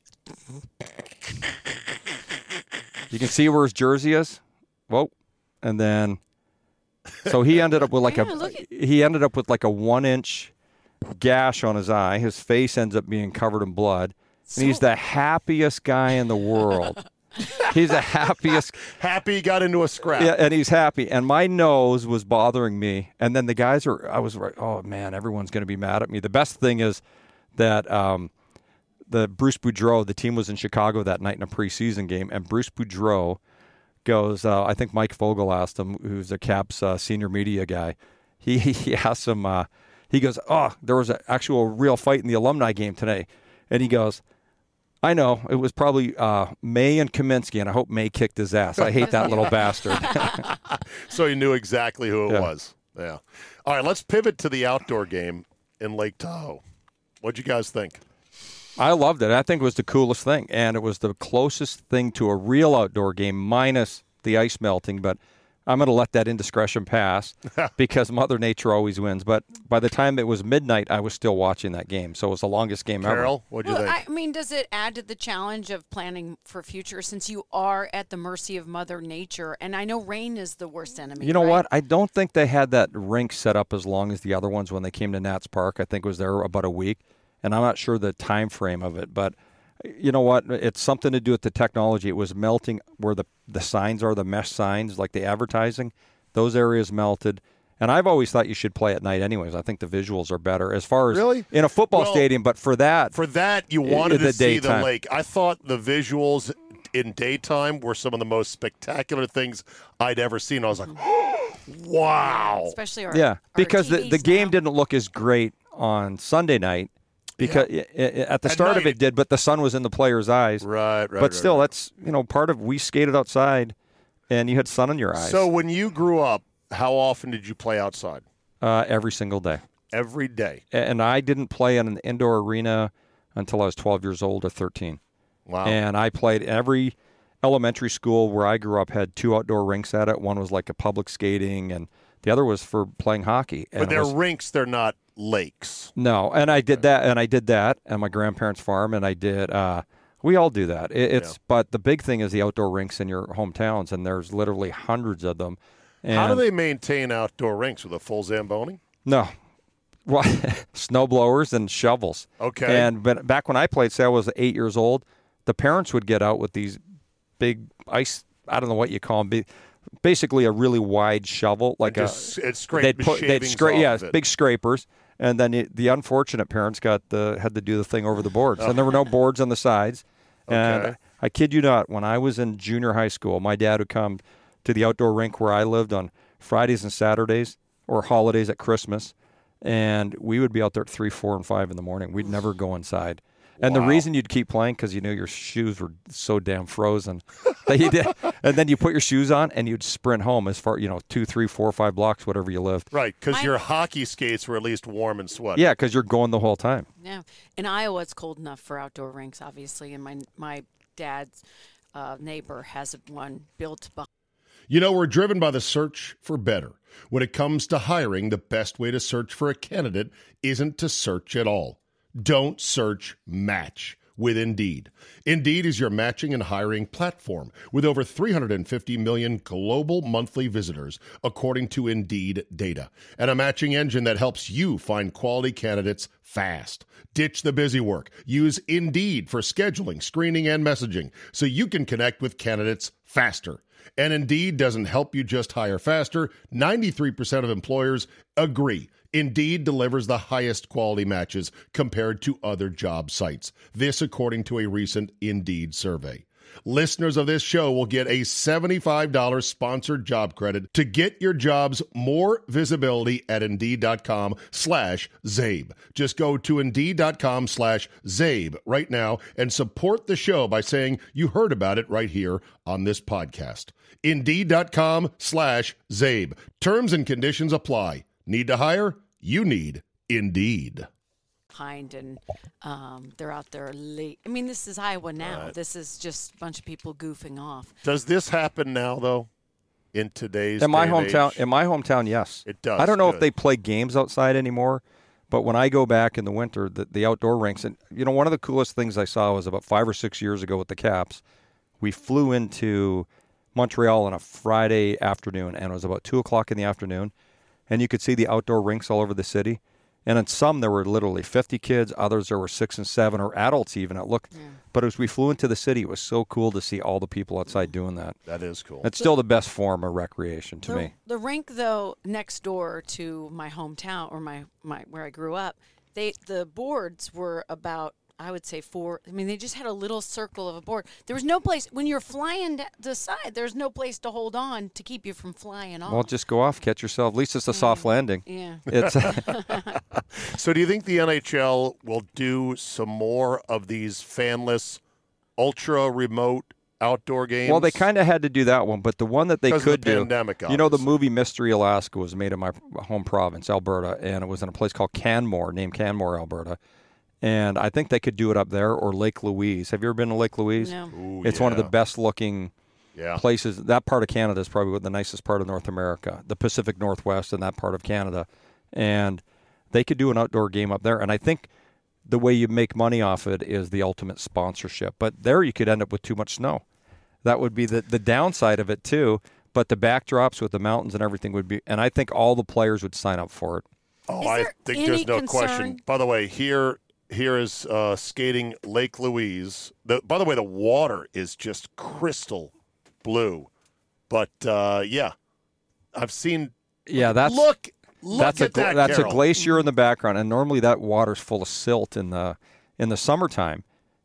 You can see where his jersey is. Whoa. And then, so he ended up with like Yeah, a, look at- he ended up with like a one inch gash on his eye. His face ends up being covered in blood. And he's So- the happiest guy in the world. He's the happiest. Happy he got into a scrap. Yeah, and he's happy. And my nose was bothering me. And then the guys are, I was like, oh man, everyone's going to be mad at me. The best thing is that um, the Bruce Boudreau, the team was in Chicago that night in a preseason game, and Bruce Boudreau goes, uh, I think Mike Vogel asked him, who's the Caps uh, senior media guy. He he asked him, uh, he goes, oh, there was an actual real fight in the alumni game today. And he goes, I know, it was probably uh, May and Kaminsky, and I hope May kicked his ass. I hate that little bastard. So you knew exactly who it Yeah. was. Yeah. All right, let's pivot to the outdoor game in Lake Tahoe. What'd you guys think? I loved it. I think it was the coolest thing, and it was the closest thing to a real outdoor game, minus the ice melting. But I'm going to let that indiscretion pass because Mother Nature always wins. But by the time it was midnight, I was still watching that game, so it was the longest game Carol, what'd you Well, think? I mean, does it add to the challenge of planning for future since you are at the mercy of Mother Nature? And I know rain is the worst enemy. You know right? what? I don't think they had that rink set up as long as the other ones when they came to Nats Park. I think it was there about a week, and I'm not sure the time frame of it. But you know what? It's something to do with the technology. It was melting where the, the signs are, the mesh signs, like the advertising. Those areas melted. And I've always thought you should play at night anyways. I think the visuals are better as far as Really? in a football Well, stadium. But for that, For that, you wanted the to see the daytime. lake. I thought the visuals in daytime were some of the most spectacular things I'd ever seen. I was like, wow. Especially our yeah, our because the, T Vs the game now. didn't look as great on Sunday night. Because i- i- at the At start of night. it did, but the sun was in the players' eyes. Right, right. but right, still, right. that's you know part of we skated outside, and you had sun in your eyes. So when you grew up, how often did you play outside? uh, every single day, Every day. and I didn't play in an indoor arena until I was twelve years old or thirteen. Wow. And I played every elementary school where I grew up had two outdoor rinks at it. One was like a public skating, and the other was for playing hockey. And but it they're was- rinks, they're not lakes. No, and I did that, and I did that at my grandparents' farm, and I did. Uh, we all do that. It, it's Yeah. but the big thing is the outdoor rinks in your hometowns, and there's literally hundreds of them. And How do they maintain outdoor rinks with a full Zamboni? No, well, snow blowers and shovels. Okay. And but back when I played, say I was eight years old, the parents would get out with these big ice. I don't know what you call them. Basically, a really wide shovel, like And a. just, it scraped They'd the put, they'd shavings scrape, off yeah, of it. big scrapers, and then it, the unfortunate parents got the had to do the thing over the boards, and there were no boards on the sides. And Okay. I kid you not, when I was in junior high school, my dad would come to the outdoor rink where I lived on Fridays and Saturdays or holidays at Christmas, and we would be out there at three, four, and five in the morning. We'd never go inside. And the Wow. reason you'd keep playing because you knew your shoes were so damn frozen that you did. And then you put your shoes on and you'd sprint home as far, you know, two, three, four, five blocks, whatever you lived. Right, because Mine- your hockey skates were at least warm and sweaty. Yeah, because you're going the whole time. Yeah, in Iowa, it's cold enough for outdoor rinks, obviously, and my my dad's uh, neighbor has one built behind. You know, we're driven by the search for better. When it comes to hiring, the best way to search for a candidate isn't to search at all. Don't search, match with Indeed. Indeed is your matching and hiring platform with over three hundred fifty million global monthly visitors, according to Indeed data, and a matching engine that helps you find quality candidates fast. Ditch the busy work. Use Indeed for scheduling, screening, and messaging so you can connect with candidates faster. And Indeed doesn't help you just hire faster. ninety-three percent of employers agree. Indeed delivers the highest quality matches compared to other job sites. This according to a recent Indeed survey. Listeners of this show will get a seventy-five dollars sponsored job credit to get your jobs more visibility at Indeed.com slash Zabe. Just go to Indeed.com slash Zabe right now and support the show by saying you heard about it right here on this podcast. Indeed.com slash Zabe. Terms and conditions apply. Need to hire? You need Indeed. Behind and um, they're out there late. I mean, this is Iowa now. Right. This is just a bunch of people goofing off. Does this happen now, though, in today's in my day and hometown? age? In my hometown, yes, It does. I don't know Good. if they play games outside anymore, but when I go back in the winter, the, the outdoor rinks, and you know, one of the coolest things I saw was about five or six years ago with the Caps. We flew into Montreal on a Friday afternoon, and it was about two o'clock in the afternoon, and you could see the outdoor rinks all over the city. And in some, there were literally fifty kids. Others, there were six and seven, or adults even. It looked, yeah. But as we flew into the city, it was so cool to see all the people outside doing that. That is cool. It's still the best form of recreation to the, me. The rink, though, next door to my hometown or my, my where I grew up, they the boards were about, I would say four. I mean, they just had a little circle of a board. There was no place when you're flying to the side. There's no place to hold on to keep you from flying off. Well, just go off, catch yourself. At least it's a soft landing. Yeah. It's So, do you think the N H L will do some more of these fanless, ultra remote outdoor games? Well, they kind of had to do that one, but the one that they Because of could the do, pandemic, you know, the obviously. movie Mystery Alaska was made in my home province, Alberta, and it was in a place called Canmore, named Canmore, Alberta. And I think they could do it up there or Lake Louise. Have you ever been to Lake Louise? No. Ooh, It's yeah. one of the best looking yeah. places. That part of Canada is probably the nicest part of North America, the Pacific Northwest and that part of Canada. And they could do an outdoor game up there. And I think the way you make money off it is the ultimate sponsorship. But there you could end up with too much snow. That would be the, the downside of it too. But the backdrops with the mountains and everything would be, and I think all the players would sign up for it. Oh, Is I there think any there's no concern- question. By the way, here here is uh, skating Lake Louise. The, by the way, the water is just crystal blue. But uh, yeah, I've seen. Yeah, that's look. Look that's at a gla- that, that's Carol. a glacier in the background, and normally that water's full of silt in the in the summertime,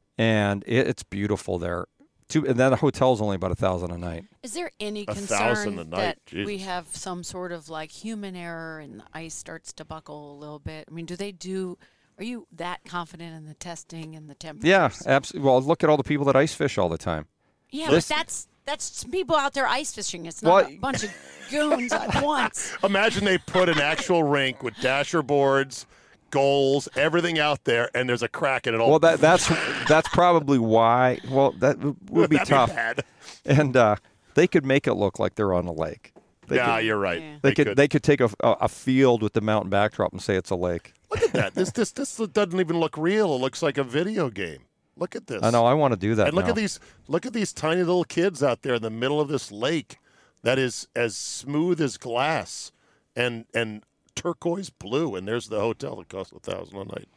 and it, it's beautiful there. Two, and then the hotel's only about a thousand a night. Is there any A thousand a concern night, that we Jesus. have some sort of like human error and the ice starts to buckle a little bit? I mean, do they do? Are you that confident in the testing and the temperatures? Yeah, absolutely. Well, look at all the people that ice fish all the time. Yeah, This- but that's that's some people out there ice fishing. It's not Well- a bunch of goons at once. Imagine they put an actual rink with dasher boards, goals, everything out there, and there's a crack in it all. Well, that that's that's probably why. Well, that would be That'd tough, bad. and uh, they could make it look like they're on a lake. They Yeah, could, you're right. Yeah. They, could, they could take a, a a field with the mountain backdrop and say it's a lake. Look at that. This this this doesn't even look real. It looks like a video game. Look at this. I know. I want to do that. And look now. at these look at these tiny little kids out there in the middle of this lake that is as smooth as glass and and turquoise blue. And there's the hotel that costs a thousand a night.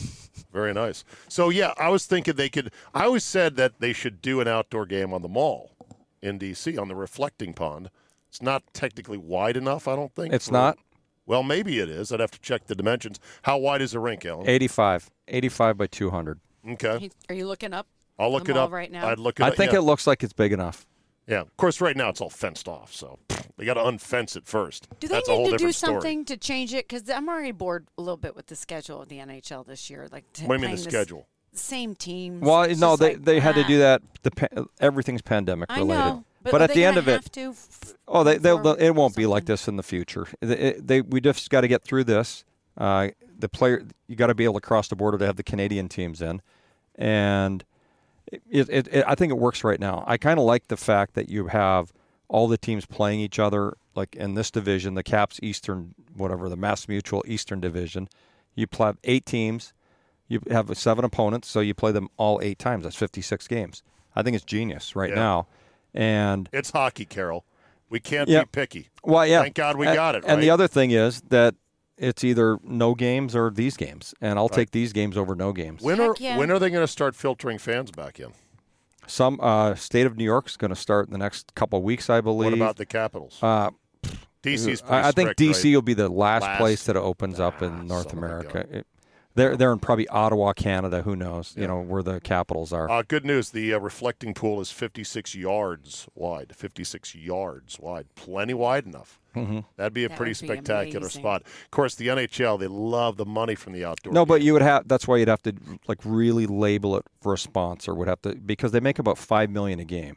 Very nice. So yeah, I was thinking they could I always said that they should do an outdoor game on the mall in D C on the reflecting pond. It's not technically wide enough, I don't think. It's for- not? Well, maybe it is. I'd have to check the dimensions. How wide is the rink, Alan? eighty-five, eighty-five by two hundred. Okay. Are you looking up? I'll look the it mall up right now? I'd look it I up. think yeah. it looks like it's big enough. Yeah, of course. Right now it's all fenced off, so they got to unfence it first. Do they That's a whole need to do different story. something to change it? Because I'm already bored a little bit with the schedule of the N H L this year. Like, t- What do you mean the playing this schedule? Same teams. Well, It's no, just they like, they had to ah. do that. The pa- everything's pandemic I related. know, but, But are at they the end gonna of it, have to f- Oh, they, they'll, they'll, forward it won't be like something? this in the future. It, it- they, we just got to get through this. Uh, the player, you got to be able to cross the border to have the Canadian teams in, and it, it, it, I think it works right now. I kind of like the fact that you have all the teams playing each other, like in this division, the Caps Eastern, whatever, the Mass Mutual Eastern Division. You play eight teams. You have seven opponents, so you play them all eight times. That's fifty-six games. I think it's genius right Yeah. now, and. It's hockey, Carol. We can't Yeah. be picky. Well, yeah. Thank God we and, got it, And the right? other thing is that it's either no games or these games, and I'll take these games over no games. When are Heck yeah. when are they going to start filtering fans back in? Some uh, state of New York's going to start in the next couple of weeks, I believe. What about the Capitals? Uh, D C's pretty I, I think strict, D C right? will be the last, Last? place that it opens up Ah, in North son of a America. gun. It- they're they're in probably Ottawa, Canada. Who knows? You know where the Capitals are. Uh, good news. The uh, reflecting pool is fifty-six yards wide. fifty-six yards wide. Plenty wide enough. Mm-hmm. That'd be a That pretty would be spectacular amazing. spot. Of course, the N H L, they love the money from the outdoor No, but game. you would have. That's why you'd have to like really label it for a sponsor. Would have to because they make about five million a game.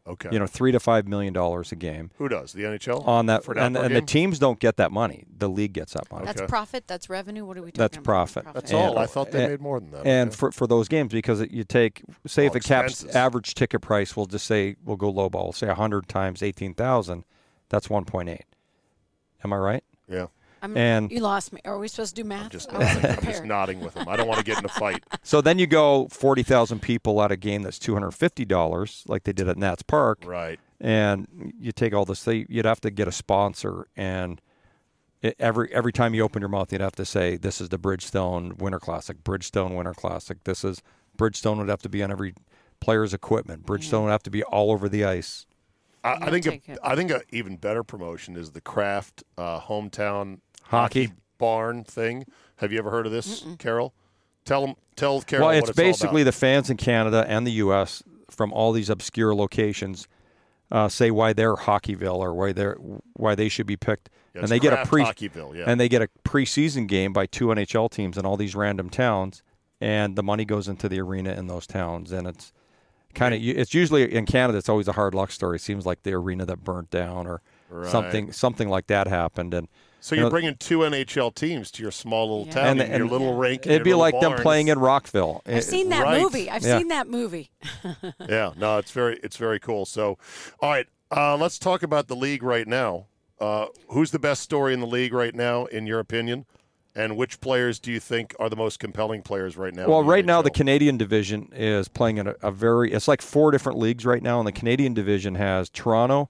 Okay. You know, three to five million dollars a game. Who does? The N H L? On that, For an and, outdoor and the game? teams don't get that money. The league gets that money. That's Okay. profit. That's revenue. What are we talking That's about? profit. That's And- all. I thought they and- made more than that. And Okay. for, for those games, because it, you take, say, All if the Caps expenses. average ticket price, we'll just say, we'll go low ball, say one hundred times eighteen thousand, that's one point eight. Am I right? Yeah. I'm, And- you lost me. Are we supposed to do math? Just, I wasn't I'm just prepared. nodding with him. I don't want to get in a fight. So then you go forty thousand people at a game that's two hundred fifty dollars, like they did at Nats Park, Right. and you take all this, they, you'd have to get a sponsor, and it, every every time you open your mouth, you'd have to say, this is the Bridgestone Winter Classic, Bridgestone Winter Classic. This is, Bridgestone would have to be on every player's equipment. Bridgestone would have to be all over the ice. I, I You'll think take a, it. I think an even better promotion is the Kraft uh, hometown Hockey. barn thing. Have you ever heard of this, Carol? Tell them, tell Carol Well, what it's it's all basically about. the fans in Canada and the U S from all these obscure locations uh, say why they're Hockeyville or why they're why they should be picked, Yeah, and it's they get a Kraft pre Hockeyville, yeah. and they get a preseason game by two N H L teams in all these random towns, and the money goes into the arena in those towns, and it's kind of it's usually in Canada. It's always a hard luck story. It seems like the arena that burnt down or Right. something something like that happened, and So you you're know, bringing two N H L teams to your small little Yeah. town, And- in your and- little rink. and it'd your be little like them barns. playing in Rockville. I've It- seen that Right. movie. I've Yeah. seen that movie. Yeah, no, it's very it's very cool. So, all right, uh, let's talk about the league right now. Uh, who's the best story in the league right now, in your opinion? And which players do you think are the most compelling players right now? Well, in the right now the N H L? Canadian division is playing in a, a very. It's like four different leagues right now, and the Canadian division has Toronto.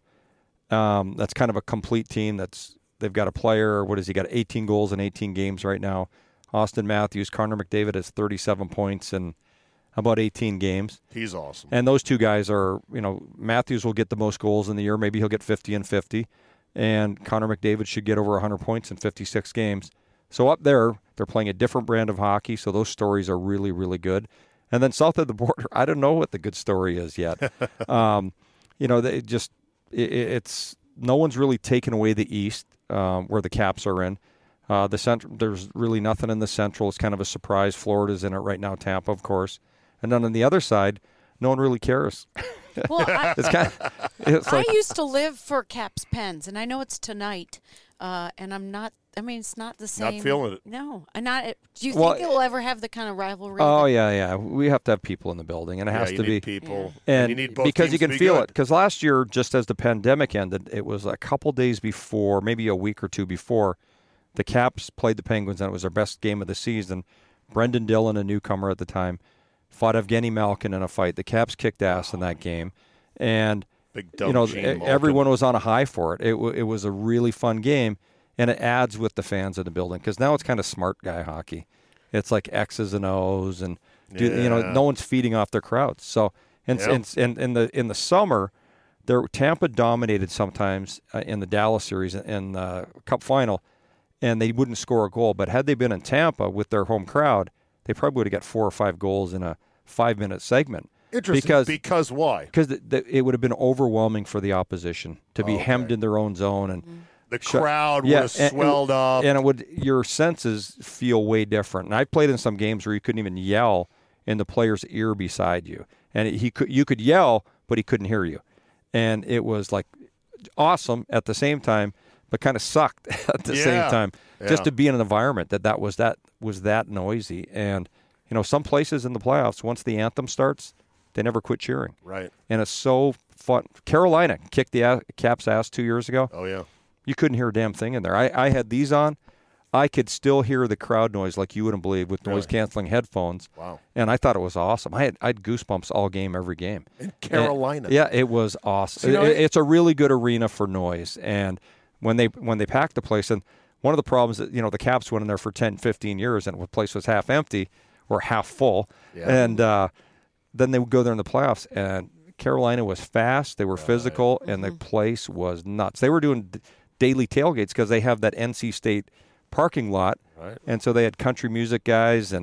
Um, that's kind of a complete team. That's they've got a player. What has he got? eighteen goals in eighteen games right now. Austin Matthews, Connor McDavid has thirty-seven points in about eighteen games. He's awesome. And those two guys are, you know, Matthews will get the most goals in the year. Maybe he'll get fifty and fifty. And Connor McDavid should get over one hundred points in fifty-six games. So up there, they're playing a different brand of hockey. So those stories are really, really good. And then south of the border, I don't know what the good story is yet. um, you know, they just it, it's no one's really taken away the East um, where the Caps are in. Uh, the central, there's really nothing in the Central. It's kind of a surprise. Florida's in it right now. Tampa, of course. And then on the other side, no one really cares. Well, I, It's kind of, it's I like, used to live for Caps Pens, and I know it's tonight, uh, and I'm not. I mean, it's not the same. feeling it. No, I'm not. Do you Well, think it will ever have the kind of rivalry? oh that- yeah, yeah. We have to have people in the building, and it yeah, has you to need be people, and you need both because you teams to can be feel good. it. Because last year, just as the pandemic ended, it was a couple days before, maybe a week or two before, the Caps played the Penguins, and it was their best game of the season. Brendan Dillon, a newcomer at the time, fought Evgeny Malkin in a fight. The Caps kicked ass in that game, and Big dumb you know Gene e- Malkin. everyone was on a high for it. It, w- it was a really fun game, and it adds with the fans in the building because now it's kind of smart guy hockey. It's like X's and O's, and do, you know Yeah. no one's feeding off their crowds. So and Yep. and, and in the in the summer, there Tampa dominated sometimes uh, in the Dallas series in the Cup final, and they wouldn't score a goal. But had they been in Tampa with their home crowd, they probably would have got four or five goals in a five minute segment. Interesting. because because why? because the, the, it would have been overwhelming for the opposition to be Okay. hemmed in their own zone and. The Sure. crowd Yeah, would have and- swelled up. and it would your senses feel way different. And I played in some games where you couldn't even yell in the player's ear beside you, and he could you could yell, but he couldn't hear you, and it was like awesome at the same time, but kind of sucked at the Yeah, same time. yeah. Just to be in an environment that that was that was that noisy, and you know some places in the playoffs once the anthem starts, they never quit cheering, right. and it's so fun. Carolina kicked the a- Caps' ass two years ago. Oh yeah. You couldn't hear a damn thing in there. I, I had these on. I could still hear the crowd noise like you wouldn't believe with Really? noise-canceling headphones. Wow. And I thought it was awesome. I had I had goosebumps all game, every game. In Carolina. And- yeah, it was awesome. So, you know, It- it- it's a really good arena for noise. And when they when they packed the place, and one of the problems that, you know, the Caps went in there for ten, fifteen years, and the place was half empty or half full. Yeah. And uh, then they would go there in the playoffs, and Carolina was fast. They were physical, and the place was nuts. They were doing d- daily tailgates because they have that N C State parking lot. Right. And so they had country music guys, and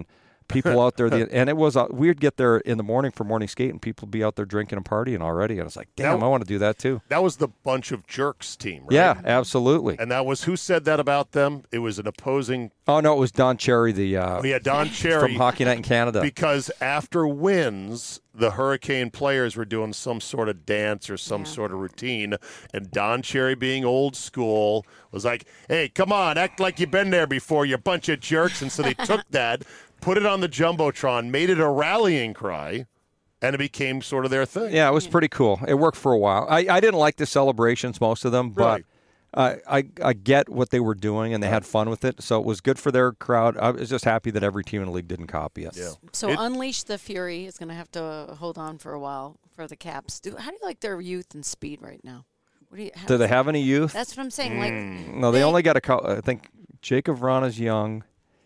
people out there, the, and it was uh, we'd get there in the morning for morning skate, and people would be out there drinking and partying already. And I was like, damn, That- I want to do that too. That was the bunch of jerks team, right? Yeah, absolutely. And that was who said that about them? It was an opposing. Oh no, it was Don Cherry, the uh, Oh, yeah, Don Cherry. from Hockey Night in Canada. Because after wins, the Hurricane players were doing some sort of dance or some Yeah. sort of routine, and Don Cherry, being old school, was like, hey, come on, act like you've been there before, you bunch of jerks. And so they took that, put it on the Jumbotron, made it a rallying cry, and it became sort of their thing. Yeah, it was pretty cool. It worked for a while. I, I didn't like the celebrations, most of them, but Right. I, I I get what they were doing, and they had fun with it. So it was good for their crowd. I was just happy that every team in the league didn't copy us. Yeah. So It- Unleash the Fury is going to have to hold on for a while for the Caps. Do, how do you like their youth and speed right now? What do you? How, Do they have any youth? That's what I'm saying. Like, No, they, they- only got a couple. I think Jacob Vrana's young.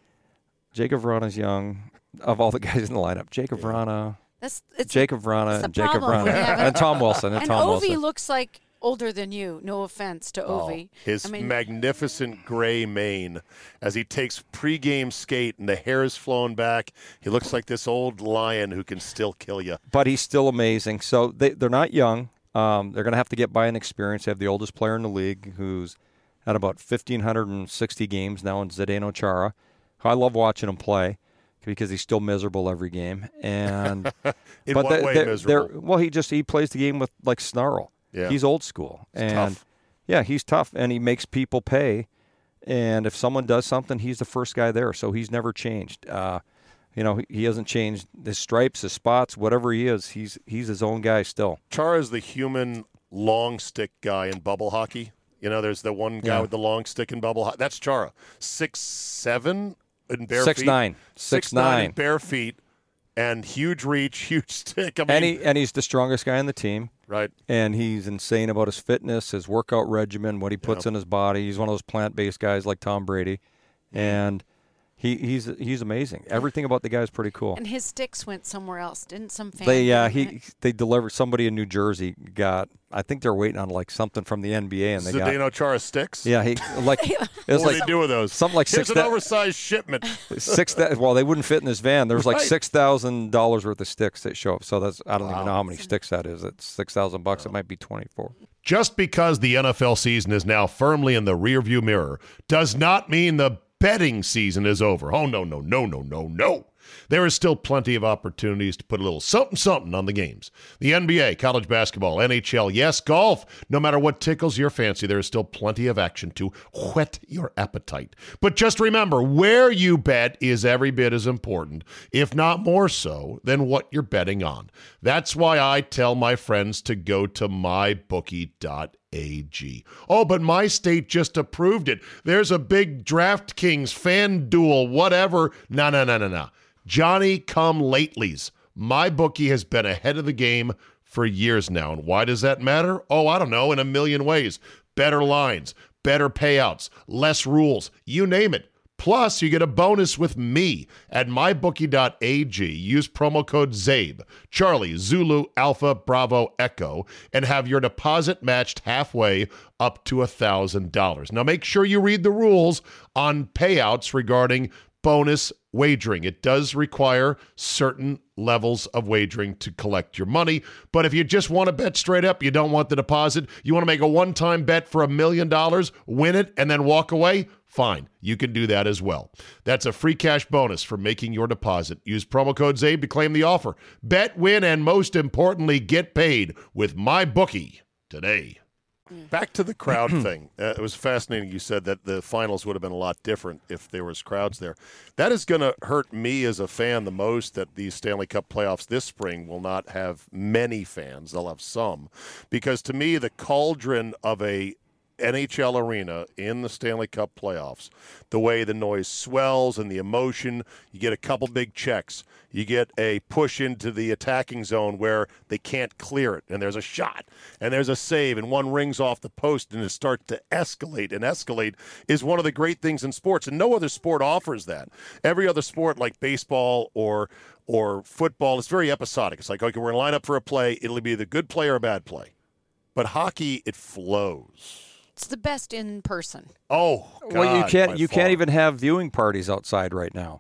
Jacob Vrana's young. Of all the guys in the lineup, Jacob Vrana, that's it's Jacob Vrana, it's a and Jacob problem Vrana, when you have a- and Tom Wilson, and, and Tom Ovi Wilson. looks like older than you. No offense to Ovi. His I mean, magnificent gray mane as he takes pregame skate and the hair is flowing back. He looks like this old lion who can still kill you. But he's still amazing. So they, they're not young. Um, they're going to have to get by an experience. They have the oldest player in the league who's had about one thousand five hundred sixty games now in Zdeno Chara. I love watching him play because he's still miserable every game. And In but what they- way they're- miserable? they're- well, he just he plays the game with like snarl. Yeah. He's old school. and tough. yeah, he's tough, and he makes people pay. And if someone does something, he's the first guy there. So he's never changed. Uh, you know, he, he hasn't changed his stripes, his spots, whatever he is. He's he's his own guy still. Chara is the human long stick guy in bubble hockey. You know, there's the one guy Yeah. with the long stick in bubble hockey. That's Chara. Six seven in bare Six feet. nine. Six Six nine in nine. bare feet, and huge reach, huge stick. I mean, And he and he's the strongest guy on the team. right. And he's insane about his fitness, his workout regimen, what he puts in his body. He's one of those plant-based guys like Tom Brady, and he he's he's amazing. Everything about the guy is pretty cool. and his sticks went somewhere else. Didn't some fan? They uh, give him he it? they delivered somebody in New Jersey got. I think they're waiting on like something from the N B A, and they got. Zdeno Chara sticks. Yeah, he like it was What do like they do with those? something like Here's six an thou- oversized shipment. six. thou- Well, they wouldn't fit in this van. There was like Right. six thousand dollars worth of sticks that show up. So that's I don't even know how many sticks that is. It's six thousand bucks. It might be twenty four. Just because the N F L season is now firmly in the rearview mirror does not mean the betting season is over. Oh, no, no, no, no, no, no. There is still plenty of opportunities to put a little something, something on the games. The N B A, college basketball, N H L, yes, golf. No matter what tickles your fancy, there is still plenty of action to whet your appetite. But just remember, where you bet is every bit as important, if not more so, than what you're betting on. That's why I tell my friends to go to my bookie dot A G. Oh, but my state just approved it. There's a big DraftKings, FanDuel, whatever. No, no, no, no, no. Johnny come latelys. My bookie has been ahead of the game for years now. And why does that matter? Oh, I don't know, in a million ways. Better lines, better payouts, less rules, you name it. Plus, you get a bonus with me at my bookie dot A G. Use promo code ZABE, Charlie, Zulu, Alpha, Bravo, Echo, and have your deposit matched halfway up to one thousand dollars. Now, make sure you read the rules on payouts regarding bonus wagering. It does require certain levels of wagering to collect your money, but if you just want to bet straight up, you don't want the deposit, you want to make a one-time bet for a million dollars, win it, and then walk away, fine. You can do that as well. That's a free cash bonus for making your deposit. Use promo code ZABE to claim the offer. Bet, win, and most importantly, get paid with MyBookie today. Back to the crowd thing. Uh, it was fascinating you said that the finals would have been a lot different if there was crowds there. That is going to hurt me as a fan the most, that these Stanley Cup playoffs this spring will not have many fans. They'll have some. Because to me, the cauldron of a N H L arena in the Stanley Cup playoffs, the way the noise swells and the emotion, you get a couple big checks. You get a push into the attacking zone where they can't clear it, and there's a shot, and there's a save, and one rings off the post, and it starts to escalate, and escalate is one of the great things in sports, and no other sport offers that. Every other sport, like baseball or or football, is very episodic. It's like, okay, we're going to line up for a play. It'll be the good play or a bad play. But hockey, it flows. It's the best in person. Oh, God, Well, you can't by you far. can't even have viewing parties outside right now.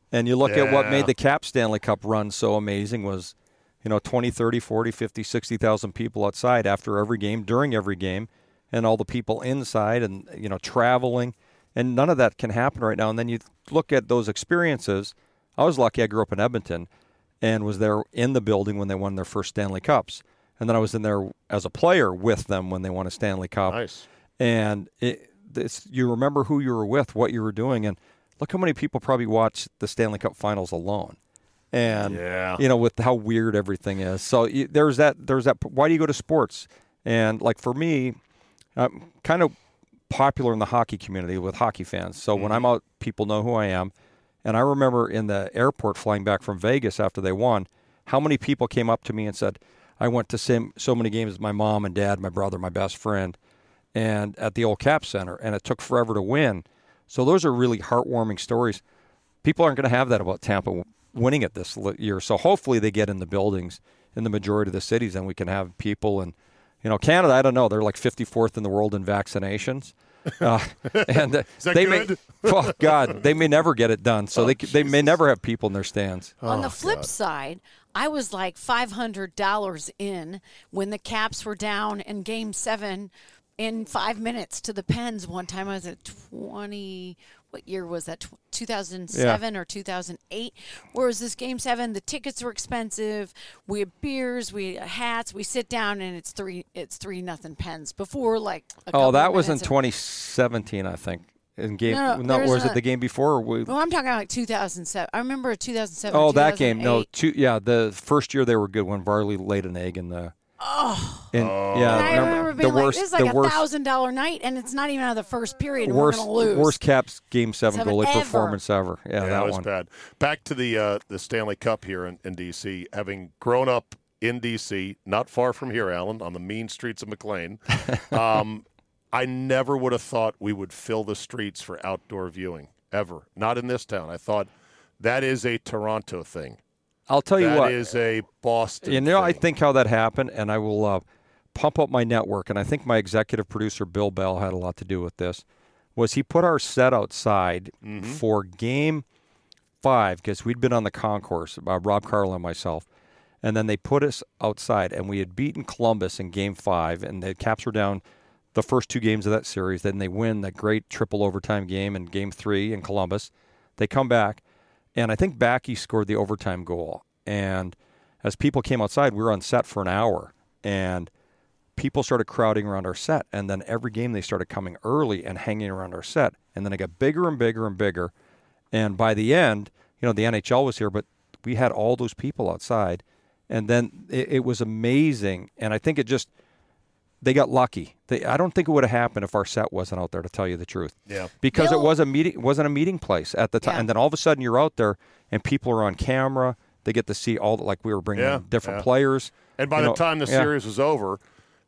And you look at what Yeah. made the Caps Stanley Cup run so amazing was, you know, twenty, thirty, forty, fifty, sixty thousand people outside after every game, during every game, and all the people inside and, you know, traveling. And none of that can happen right now. And then you look at those experiences. I was lucky I grew up in Edmonton and was there in the building when they won their first Stanley Cups. And then I was in there as a player with them when they won a Stanley Cup. Nice. And it, it's, you remember who you were with, what you were doing. And look how many people probably watched the Stanley Cup Finals alone. And, Yeah. you know, with how weird everything is. So you, there's that, there's that. Why do you go to sports? And like for me, I'm kind of popular in the hockey community with hockey fans. So mm-hmm. when I'm out, people know who I am. And I remember in the airport flying back from Vegas after they won, how many people came up to me and said, I went to sim- so many games with my mom and dad, my brother, my best friend, and at the old Cap Center, and it took forever to win. So those are really heartwarming stories. People aren't going to have that about Tampa winning it this year. So hopefully they get in the buildings in the majority of the cities, and we can have people. And, you know, Canada, I don't know, they're like fifty-fourth in the world in vaccinations. Uh, and uh, Is that they good? may, oh God, they may never get it done. So Oh, they they may Jesus. never have people in their stands. On the Oh, flip God. side, I was like five hundred dollars in when the Caps were down in Game Seven in five minutes to the Pens. One time I was at twenty. What year was that? two thousand seven yeah. or two thousand eight? Where was this Game Seven? The tickets were expensive. We had beers, we had hats. We sit down and it's three. It's three nothing Pens. Before like. A Oh, that of was in minutes. twenty seventeen, I think. In game, No, no, no, there's was a- it the game before? Or we, Well, I'm talking about like two thousand seven. I remember two thousand seven. oh, that game. No, 2008. two, yeah, the first year they were good when Varley laid an egg in the. Oh. In, yeah, And I remember being the like, worst, this is like the a worst, thousand dollar night, and it's not even out of the first period. And worst, we're gonna lose. worst Caps game seven, Seven goalie ever. performance ever. Yeah, Yeah, that was one. bad. Back to the uh, the Stanley Cup here in, in D C. Having grown up in D C, not far from here, Alan, on the mean streets of McLean, um, I never would have thought we would fill the streets for outdoor viewing, ever. Not in this town. I thought that is a Toronto thing. I'll tell you That what. is a Boston You know, I thing. think how that happened, and I will uh, pump up my network, and I think my executive producer, Bill Bell, had a lot to do with this, was he put our set outside Mm-hmm. for game five, because we'd been on the concourse, uh, Rob Carlin and myself, and then they put us outside, and we had beaten Columbus in game five, and the Caps were down the first two games of that series. Then they win that great triple overtime game in game three in Columbus. They come back, and I think Backey scored the overtime goal, and as people came outside, we were on set for an hour, and people started crowding around our set. And then every game they started coming early and hanging around our set. And then it got bigger and bigger and bigger. And by the end, you know, the N H L was here, but we had all those people outside. And then it, it was amazing. And I think it just, they got lucky. They, I don't think it would have happened if our set wasn't out there, to tell you the truth. Yeah. Because Bill- it was a meeting, it wasn't a meeting place at the time. Yeah. And then all of a sudden you're out there and people are on camera. They get to see all the, like we were bringing Yeah, in different yeah. players. And by You the know, time the yeah. series was over,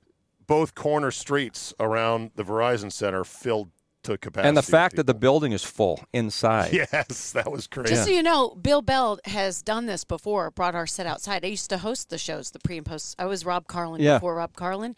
both corner streets around the Verizon Center filled to capacity. And the with fact that the people. building is full inside. Yes, that was crazy. Just so you know, Bill Bell has done this before, brought our set outside. I used to host the shows, the pre and post. I was Rob Carlin Yeah. before Rob Carlin.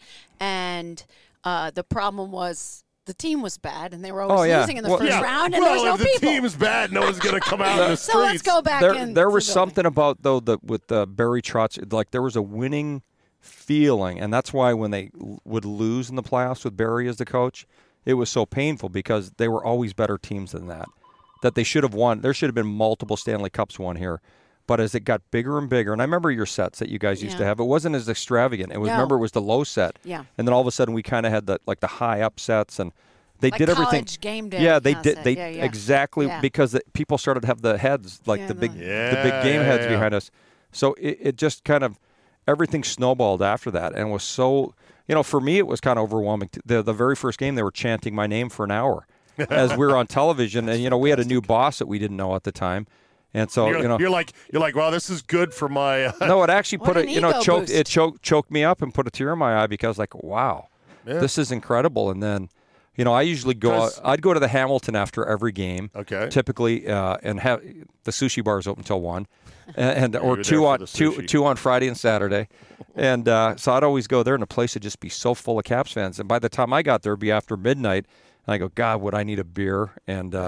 And uh, the problem was the team was bad, and they were always Oh, yeah. losing in the Well- first yeah. round, and well, there's no if the people. team's bad, no one's going to come out in the streets. So let's go back There, in. there to was the- something about though the with the Barry Trotz, like there was a winning feeling, and that's why when they l- would lose in the playoffs with Barry as the coach, it was so painful because they were always better teams than that. That they should have won. There should have been multiple Stanley Cups won here. But as it got bigger and bigger, and I remember your sets that you guys used to Yeah. have, it wasn't as extravagant. It was No. remember it was the low set, Yeah. and then all of a sudden we kind of had the like the high upsets, and they Like did everything. college game day Yeah, they kinda did. set. They Yeah, yeah. exactly Yeah. because the, people started to have the heads like Yeah, the big, the- the big Yeah, game yeah, heads yeah. behind us. So it, it just kind of everything snowballed after that, and was so you know for me it was kind of overwhelming. The the very first game they were chanting my name for an hour as we were on television, and you know we had a new boss that we didn't know at the time, and so you're, you know you're like, you're like, wow, this is good for my. Uh, no, it actually What put an a you know ego choked boost. it choked choked me up and put a tear in my eye because like wow, Yeah. this is incredible. And then you know I usually go 'Cause- I'd go to the Hamilton after every game. Okay. Typically, uh, and have the sushi bar is open till one, and, and or were two there for on the two sushi. two on Friday and Saturday, and uh, so I'd always go there, and the place would just be so full of Caps fans. And by the time I got there, it'd be after midnight, and I go, God, would I need a beer and uh,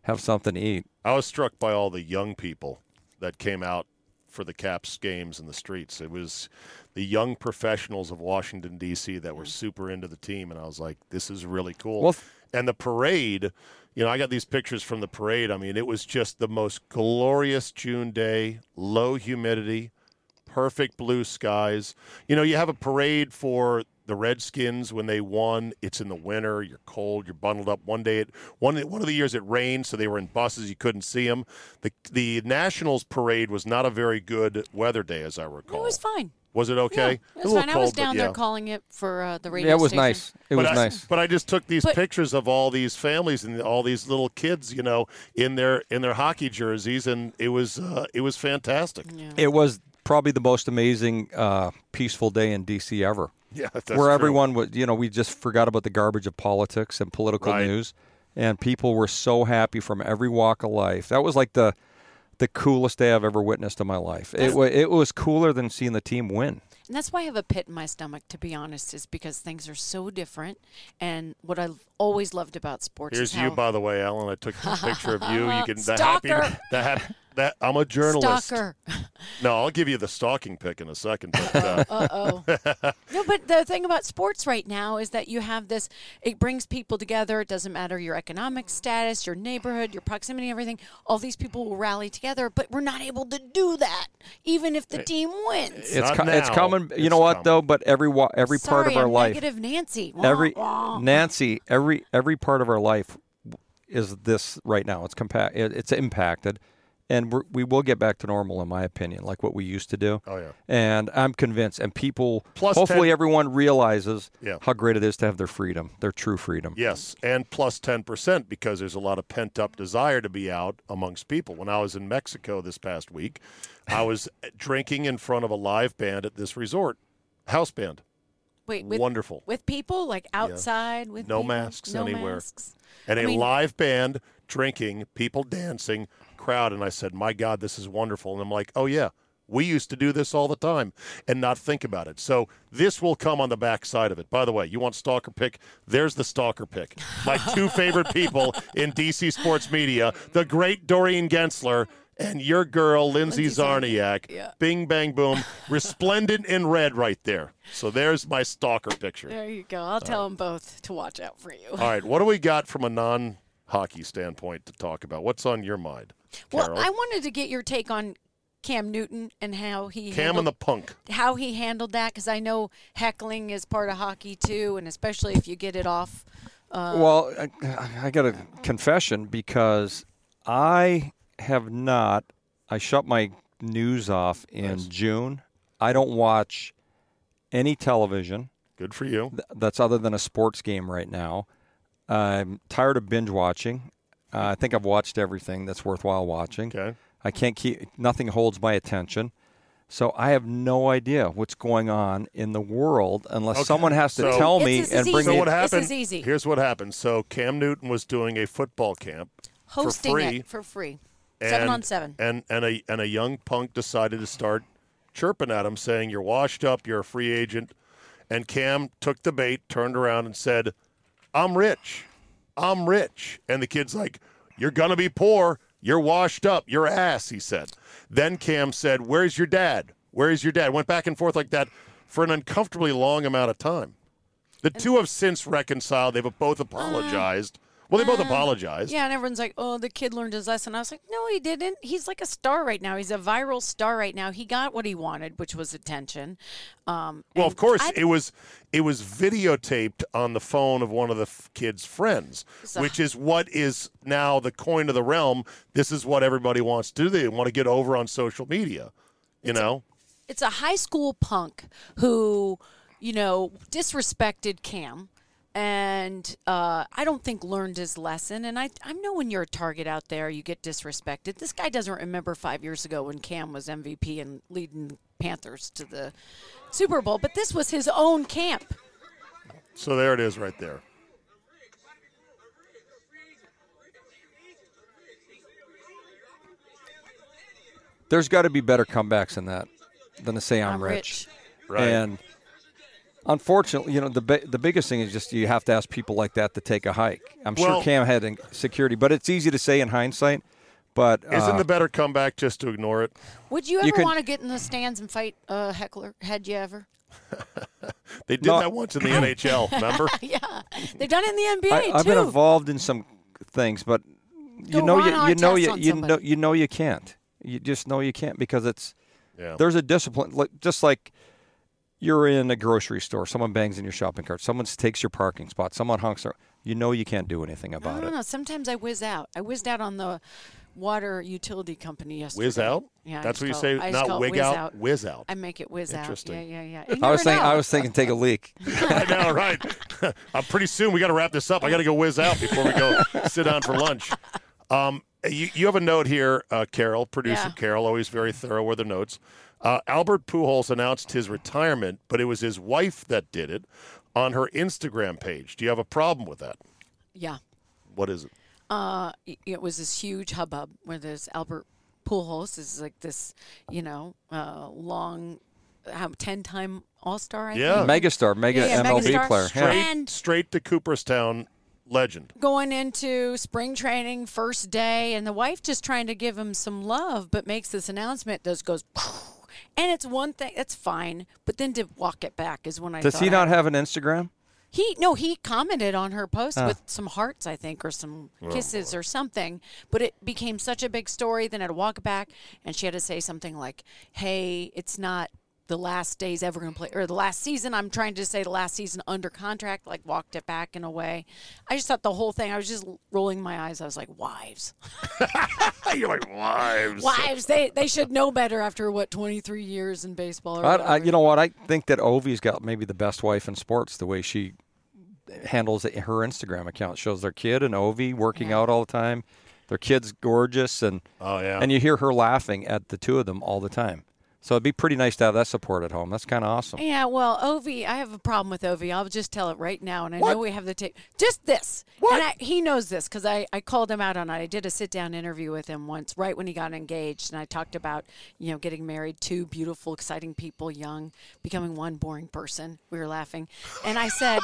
have something to eat. I was struck by all the young people that came out for the Caps games in the streets. It was the young professionals of Washington, D C that were super into the team, and I was like, this is really cool. Well, and the parade, you know, I got these pictures from the parade. I mean, it was just the most glorious June day, low humidity, perfect blue skies. You know, you have a parade for the Redskins when they won. It's in the winter. You're cold. You're bundled up. One day, it, one one of the years it rained, so they were in buses. You couldn't see them. The the Nationals parade was not a very good weather day, as I recall. It was fine. Was it okay? Yeah, it was a little fine. cold, I was down but there yeah. calling it for uh, the radio Yeah, it was station. nice. It but was I, nice. But I just took these But- pictures of all these families and all these little kids, you know, in their in their hockey jerseys, and it was uh, it was fantastic. Yeah. It was probably the most amazing, uh, peaceful day in D C ever. Yeah, that's where true. everyone was, you know, we just forgot about the garbage of politics and political Right. news, and people were so happy from every walk of life. That was like the the coolest day I've ever witnessed in my life. It was it was cooler than seeing the team win. And that's why I have a pit in my stomach, to be honest, is because things are so different. And what I've always loved about sports Here's is how you, by the way, Alan. I took a picture of you. You can the happy Stalker. the happy that I'm a journalist. stalker. No, I'll give you the stalking pic in a second. But, uh, Uh-oh. No, but the thing about sports right now is that you have this, it brings people together. It doesn't matter your economic status, your neighborhood, your proximity, everything. All these people will rally together, but we're not able to do that, even if the team wins. It's Not co- it's now. coming. You It's know what coming. though? But every wa- every Sorry, part of our I'm life, negative Nancy. Wah, every wah. Nancy, every every part of our life is this right now. It's compa- it, It's impacted, and we're, we will get back to normal, in my opinion, like what we used to do. Oh, yeah. And I'm convinced, and people, Plus hopefully, ten everyone realizes Yeah. how great it is to have their freedom, their true freedom. yes, and plus ten percent because there's a lot of pent-up desire to be out amongst people. When I was in Mexico this past week, I was drinking in front of a live band at this resort, house band. Wait, with, Wonderful. with people like outside with No people? masks no anywhere. masks. And I a mean- live band, drinking, people dancing, crowd. And I said, my God, this is wonderful. And I'm like, oh, yeah, we used to do this all the time and not think about it. So this will come on the back side of it. By the way, you want stalker pick? There's the stalker pick. My two favorite people in D C sports media, the great Doreen Gensler and your girl, Lindsay, Lindsay Zarniak. Zarniak, yeah. Bing, bang, boom. Resplendent in red right there. So there's my stalker picture. There you go. I'll tell them both to watch out for you. All right, what do we got from a non-hockey standpoint to talk about? What's on your mind, Carol? Well, I wanted to get your take on Cam Newton and how he Cam handled, and the punk. how he handled that, because I know heckling is part of hockey too, and especially if you get it off. Uh, Well, I, I got a confession because I have not. I shut my news off in Nice. June. I don't watch any television Good for you. th- that's other than a sports game right now. I'm tired of binge watching. Uh, I think I've watched everything that's worthwhile watching. Okay. I can't keep. Nothing holds my attention. So I have no idea what's going on in the world unless Okay. someone has to So- tell It's me as and easy. bring So me. what This happened? is easy. Here's what happened. So Cam Newton was doing a football camp hosting for free, it for free, and, seven on seven. and and a and a young punk decided to start chirping at him, saying, "You're washed up. You're a free agent." And Cam took the bait, turned around, and said, "I'm rich. I'm rich." And the kid's like, "You're gonna be poor. You're washed up. You're ass," he said. Then Cam said, "Where's your dad? Where's your dad?" Went back and forth like that for an uncomfortably long amount of time. The two have since reconciled. They've both apologized. Well, they both apologized. Yeah, and everyone's like, "Oh, the kid learned his lesson." I was like, "No, he didn't. He's like a star right now. He's a viral star right now. He got what he wanted, which was attention." Um, Well, and of course, I- it was it was videotaped on the phone of one of the f- kid's friends, So- which is what is now the coin of the realm. This is what everybody wants to do. They want to get over on social media, you know. it's a high school punk who, you know, disrespected Cam. And uh, I don't think learned his lesson. And I, I know when you're a target out there, you get disrespected. This guy doesn't remember five years ago when Cam was M V P and leading Panthers to the Super Bowl. But this was his own camp. So there it is, right there. There's got to be better comebacks than that, than to say I'm, I'm rich. Right. And Unfortunately, you know, the bi- the biggest thing is just you have to ask people like that to take a hike. I'm Well- sure Cam had in- security, but it's easy to say in hindsight. But uh, Isn't the better comeback just to ignore it? Would you ever You could- want to get in the stands and fight a heckler? Had you ever? They did No. that once in the N H L, remember? Yeah, they've done it in the N B A I, too. I've been involved in some things, but you Go know, Ron you, you know, Artest you, on you somebody. know, you know, you can't. You just know you can't because it's Yeah. there's a discipline. Like, just like you're in a grocery store, someone bangs in your shopping cart, someone takes your parking spot, someone honks. Their, you know, you can't do anything I about don't it. know. Sometimes I whiz out. I whizzed out on the water utility company yesterday. Whiz out? Yeah, I That's just what you call say, it- I just not call it wig whiz out, out. whiz out. I make it whiz out. Interesting. Yeah, yeah, yeah. You I was never thinking, know. I was thinking, take a leak. I know, right? uh, pretty soon we got to wrap this up. I got to go whiz out before we go sit down for lunch. Um, you, you have a note here, uh, Carol, producer Yeah. Carol, always very thorough with the notes. Uh, Albert Pujols announced his retirement, but it was his wife that did it on her Instagram page. Do you have a problem with that? Yeah. What is it? Uh, it- it was this huge hubbub where this Albert Pujols is like this, you know, uh, long, how ten-time All-Star. I Yeah. think. Megastar, mega Yeah, yeah, M L B megastar. player. Straight- Yeah. And- Straight to Cooperstown legend. Going into spring training, first day, and the wife just trying to give him some love, but makes this announcement. Does goes, and it's one thing. That's fine, but then to walk it back is when I. Does thought he I- not have an Instagram? He no, he commented on her post Ah. with some hearts, I think, or some kisses or something. But it became such a big story. Then I had to walk it back, and she had to say something like, "Hey, it's not the last days ever going to play, or the last season. I'm trying to say the last season under contract." Like walked it back in a way. I just thought the whole thing. I was just rolling my eyes. I was like, "Wives, You're like, wives. wives. They they should know better after what twenty-three years in baseball." Or I, I, whatever. you know what? I think that Ovi's got maybe the best wife in sports. The way she handles it, her Instagram account shows their kid and Ovi working Yeah. out all the time. Their kid's gorgeous, and Oh, yeah. and you hear her laughing at the two of them all the time. So it'd be pretty nice to have that support at home. That's kind of awesome. Yeah, well, Ovi, I have a problem with Ovi. I'll just tell it right now, and I know we have the tape. Just this. What? And I, he knows this because I, I called him out on it. I did a sit-down interview with him once, right when he got engaged, and I talked about, you know, getting married, two beautiful, exciting people, young, becoming one boring person. We were laughing. And I said,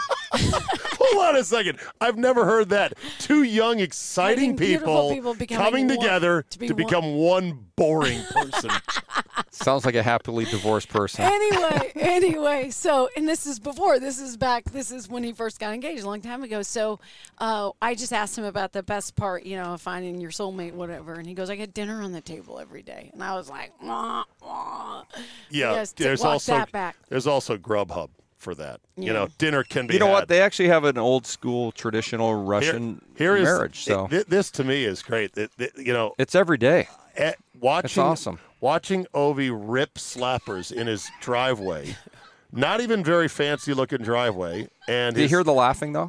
Hold on a second. I've never heard that. Two young, exciting Exciting, beautiful people, people becoming coming one- together to to, be one- become one boring person. Sounds like a happily divorced person. anyway, anyway, so, and this is before, this is back, this is when he first got engaged a long time ago. So uh, I just asked him about the best part, you know, finding your soulmate, whatever. And he goes, I get dinner on the table every day. And I was like, wah, wah. Yeah, Yes, to there's walk also that back. there's also Grubhub for that. You Yeah. know, dinner can be. You know what? had. They actually have an old school traditional Russian Here is marriage. So it- this to me is great. It- it- you know, it's every day. eh, watching awesome. watching Ovi rip slappers in his driveway, not even very fancy looking driveway, and Do you his, hear the laughing though?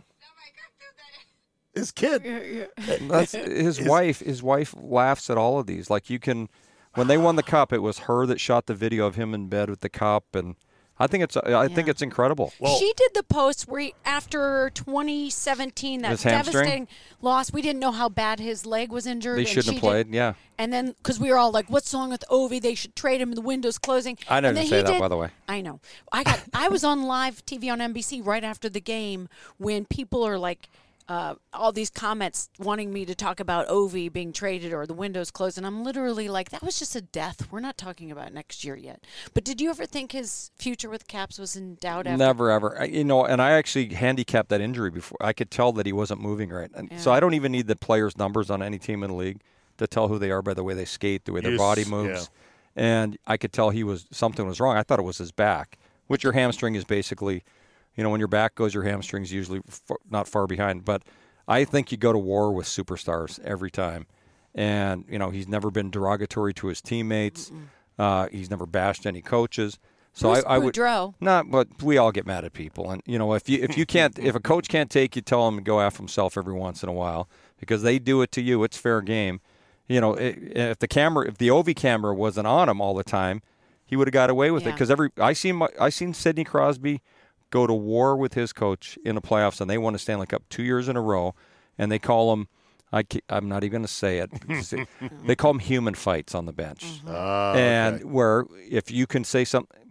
his kid. That's his wife. His wife laughs at all of these. Like you can, when they won the cup, it was her that shot the video of him in bed with the cup, and I think it's I think Yeah. it's incredible. Well- she did the post where he, after twenty seventeen, that His hamstring? devastating loss, we didn't know how bad his leg was injured. They and shouldn't she have played. did- Yeah, And then, because we were all like, "What's wrong with Ovi? They should trade him. The window's closing." I And didn't then say he that, did- by the way. I know. I got. I was on live T V on N B C right after the game when people are like, uh, all these comments wanting me to talk about Ovi being traded or the windows closed, and I'm literally like, "That was just a death. We're not talking about next year yet." But did you ever think his future with Caps was in doubt? After? never ever. I- You know, and I actually handicapped that injury before. I could tell that he wasn't moving right, and so Yeah. I don't even need the players' numbers on any team in the league to tell who they are by the way they skate, the way their Yes, body moves. And I could tell he was something was wrong. I thought it was his back, which your hamstring is basically, you know, when your back goes, your hamstring's usually f- not far behind. But I think you go to war with superstars every time. And, you know, he's never been derogatory to his teammates. Uh, he's never bashed any coaches. So Bruce I, I would Boudreau. not, but we all get mad at people, and you know, if you if you can't, if a coach can't take you, tell him to go after himself every once in a while because they do it to you. It's fair game. You know, i if the camera, if the Ovi camera wasn't on him all the time, he would have got away with it Yeah. because every I seen my, I seen Sidney Crosby go to war with his coach in the playoffs, and they won a Stanley Cup two years in a row, and they call him. I, ca- I'm not even going to say it. They call them human fights on the bench. Ah, And okay. where if you can say something,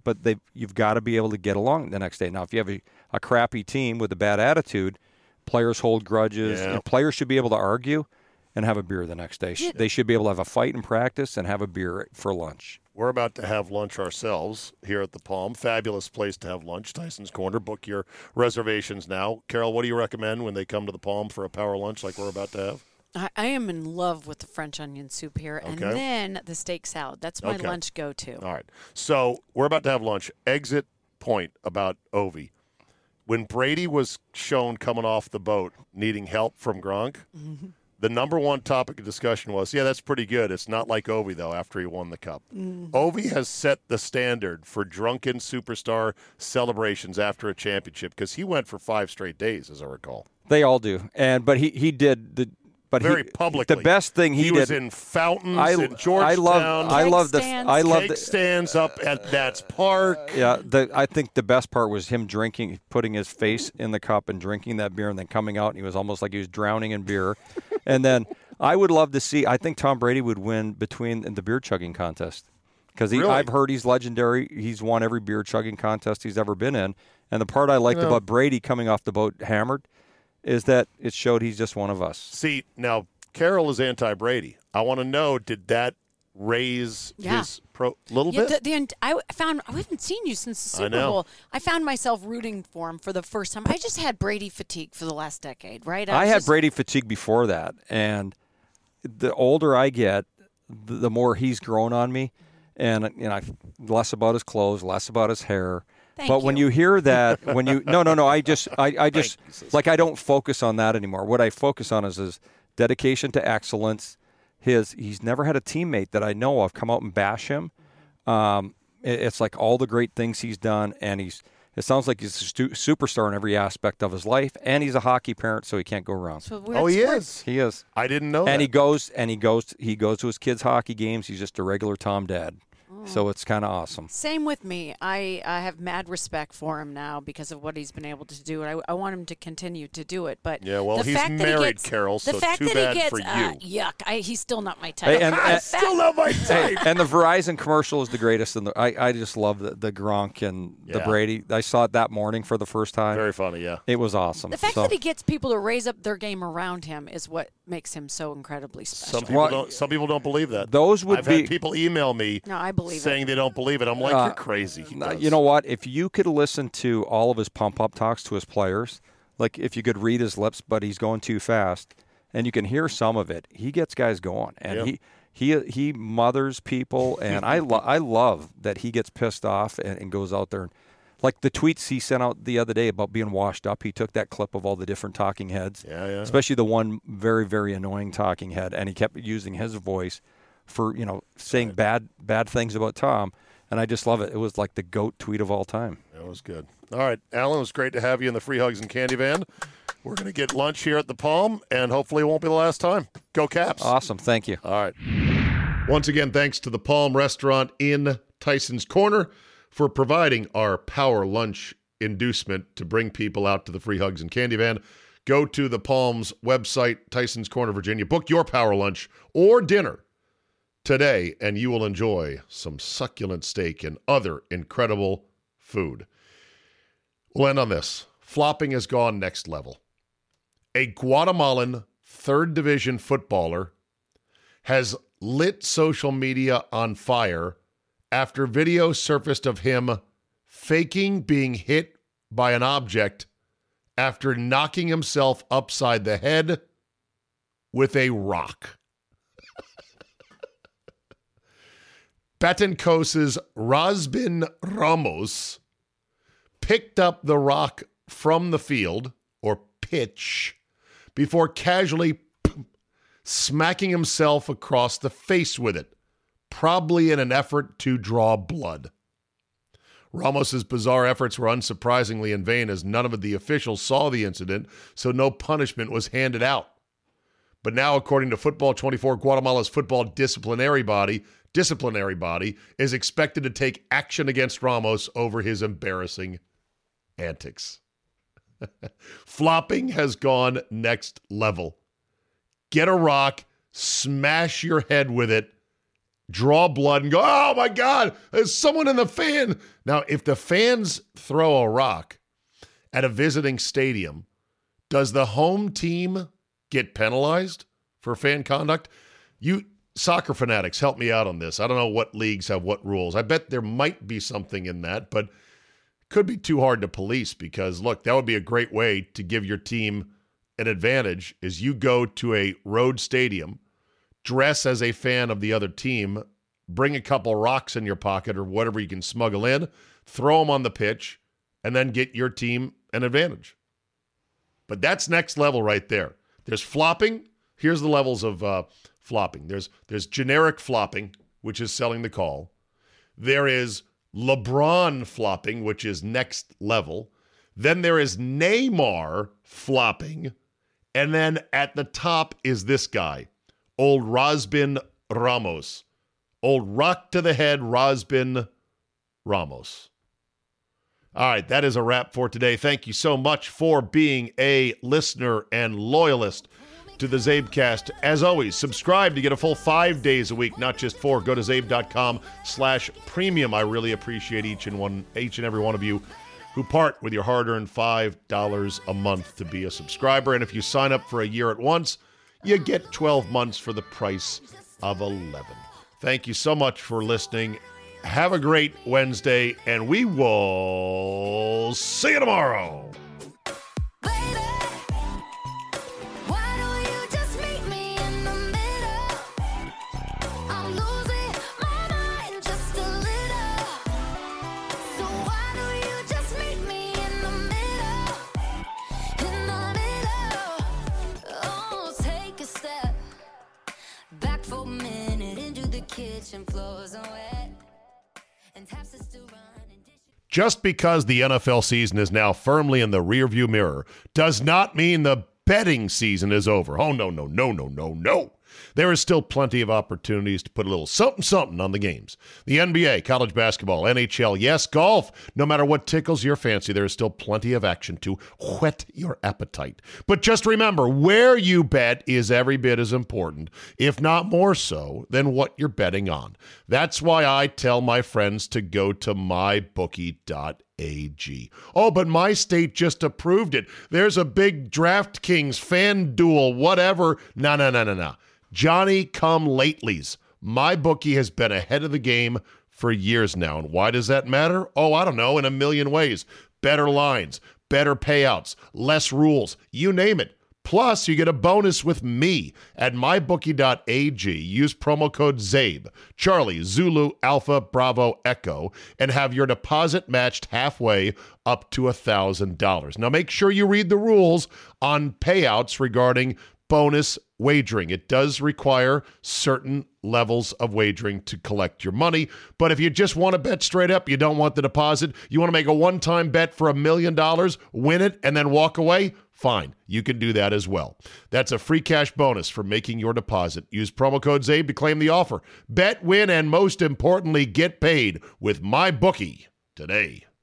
but they you've got to be able to get along the next day. Now, if you have a, a crappy team with a bad attitude, players hold grudges. Yeah. And players should be able to argue and have a beer the next day. Yeah. They should be able to have a fight in practice and have a beer for lunch. We're about to have lunch ourselves here at the Palm. Fabulous place to have lunch, Tyson's Corner. Book your reservations now. Carol, what do you recommend when they come to the Palm for a power lunch like we're about to have? I, I am in love with the French onion soup here, and Okay. then the steak salad. That's my Okay. lunch go-to. All right. So we're about to have lunch. Exit point about Ovi. When Brady was shown coming off the boat needing help from Gronk, Mm-hmm. the number one topic of discussion was, yeah, that's pretty good. It's not like Ovi, though, after he won the Cup. Mm-hmm. Ovi has set the standard for drunken superstar celebrations after a championship because he went for five straight days, as I recall. They all do, and but he he did the but Very he, publicly. The best thing he, He did. was in fountains I, in Georgetown. I love I Keg love the stands. I love Cake the stands up at Nats Park. Yeah, the, I think the best part was him drinking, putting his face in the cup and drinking that beer, and then coming out, and he was almost like he was drowning in beer. And then I would love to see. I think Tom Brady would win between in the beer chugging contest because Really? I've heard he's legendary. He's won every beer chugging contest he's ever been in. And the part I liked Yeah. about Brady coming off the boat hammered is that it showed he's just one of us. See, now Carol is anti-Brady. I want to know, did that raise Yeah. his pro little Yeah, bit? the, the, I found I haven't seen you since the I Super know. Bowl. I found myself rooting for him for the first time. I just had Brady fatigue for the last decade, right? I was had just- Brady fatigue before that, and the older I get, the, the more he's grown on me, and you know, less about his clothes, less about his hair. Thank but when you. you hear that, when you no, no, no, I just, I, I just you, sister. like I don't focus on that anymore. What I focus on is his dedication to excellence. His he's never had a teammate that I know of come out and bash him. Um, it- it's like all the great things he's done, and he's. It sounds like he's a stu- superstar in every aspect of his life, and he's a hockey parent, so he can't go wrong. So we're- Oh, he we're- is. He is. I didn't know And that. he goes and he goes he goes to his kids' hockey games. He's just a regular Tom dad. So it's kind of awesome. Same with me. I, I have mad respect for him now because of what he's been able to do, and I, I want him to continue to do it. But Yeah, well, the he's fact that he married, gets, Carol, the so fact too that bad he gets, for you. Uh, yuck! I, he's still not my type. Hey, and- The and- fact- Still not my Hey, type. and the Verizon commercial is the greatest. In the I, I just love the, the Gronk and the Yeah. Brady. I saw it that morning for the first time. Very funny, yeah. It was awesome. The fact So- that he gets people to raise up their game around him is what makes him so incredibly special. Some people Well, don't. Some people don't believe that. those would I've be- had people email me No, I believe saying it. they don't believe it. I'm like, Uh, you're crazy. He Uh, does. You know what? If you could listen to all of his pump up talks to his players, like if you could read his lips, but he's going too fast, and you can hear some of it, he gets guys going, and Yep. he he he mothers people, and I lo- I love that he gets pissed off and, and goes out there and. Like the tweets he sent out the other day about being washed up, he took that clip of all the different talking heads, Yeah, yeah. especially the one very, very annoying talking head, and he kept using his voice for you know saying bad bad things about Tom, and I just love it. It was like the GOAT tweet of all time. That was good. All right, Alan, it was great to have you in the Free Hugs and Candy Van. We're going to get lunch here at the Palm, and hopefully it won't be the last time. Go Caps. Awesome, thank you. All right. Once again, thanks to the Palm Restaurant in Tyson's Corner for providing our power lunch inducement to bring people out to the Free Hugs and Candy Van. Go to the Palm's website, Tyson's Corner, Virginia. Book your power lunch or dinner today, and you will enjoy some succulent steak and other incredible food. We'll end on this. Flopping has gone next level. A Guatemalan third division footballer has lit social media on fire after video surfaced of him faking being hit by an object after knocking himself upside the head with a rock. Betancos's Razbin Ramos picked up the rock from the field, or pitch, before casually smacking himself across the face with it, probably in an effort to draw blood. Ramos's bizarre efforts were unsurprisingly in vain, as none of the officials saw the incident, so no punishment was handed out. But now, according to Football twenty-four, Guatemala's football disciplinary body, disciplinary body is expected to take action against Ramos over his embarrassing antics. Flopping has gone next level. Get a rock, smash your head with it, draw blood and go, oh my God, there's someone in the fan. Now, if the fans throw a rock at a visiting stadium, does the home team get penalized for fan conduct? You soccer fanatics, help me out on this. I don't know what leagues have what rules. I bet there might be something in that, but could be too hard to police because, look, that would be a great way to give your team an advantage is you go to a road stadium, dress as a fan of the other team, bring a couple rocks in your pocket or whatever you can smuggle in, throw them on the pitch, and then get your team an advantage. But that's next level right there. There's flopping. Here's the levels of uh, flopping. There's there's generic flopping, which is selling the call. There is LeBron flopping, which is next level. Then there is Neymar flopping. And then at the top is this guy, old Rosbin Ramos. Old rock to the head Rosbin Ramos. All right, that is a wrap for today. Thank you so much for being a listener and loyalist to the Zabecast. As always, subscribe to get a full five days a week, not just four. Go to zabe.com slash premium. I really appreciate each and one, each and every one of you who part with your hard-earned five dollars a month to be a subscriber. And if you sign up for a year at once, you get twelve months for the price of eleven. Thank you so much for listening. Have a great Wednesday, and we will see you tomorrow. Just because the N F L season is now firmly in the rearview mirror does not mean the betting season is over. Oh, no, no, no, no, no, no. There is still plenty of opportunities to put a little something, something on the games. The N B A, college basketball, N H L, yes, golf. No matter what tickles your fancy, there is still plenty of action to whet your appetite. But just remember, where you bet is every bit as important, if not more so, than what you're betting on. That's why I tell my friends to go to my bookie dot a g. Oh, but my state just approved it. There's a big DraftKings, FanDuel, whatever. No, no, no, no, no. Johnny come latelys. MyBookie has been ahead of the game for years now. And why does that matter? Oh, I don't know, in a million ways. Better lines, better payouts, less rules, you name it. Plus, you get a bonus with me at my bookie dot a g. Use promo code ZABE, Charlie, Zulu, Alpha, Bravo, Echo, and have your deposit matched halfway up to one thousand dollars. Now, make sure you read the rules on payouts regarding bonus wagering. It does require certain levels of wagering to collect your money. But if you just want to bet straight up, you don't want the deposit, you want to make a one-time bet for a million dollars, win it, and then walk away, fine. You can do that as well. That's a free cash bonus for making your deposit. Use promo code ZABE to claim the offer. Bet, win, and most importantly, get paid with MyBookie today.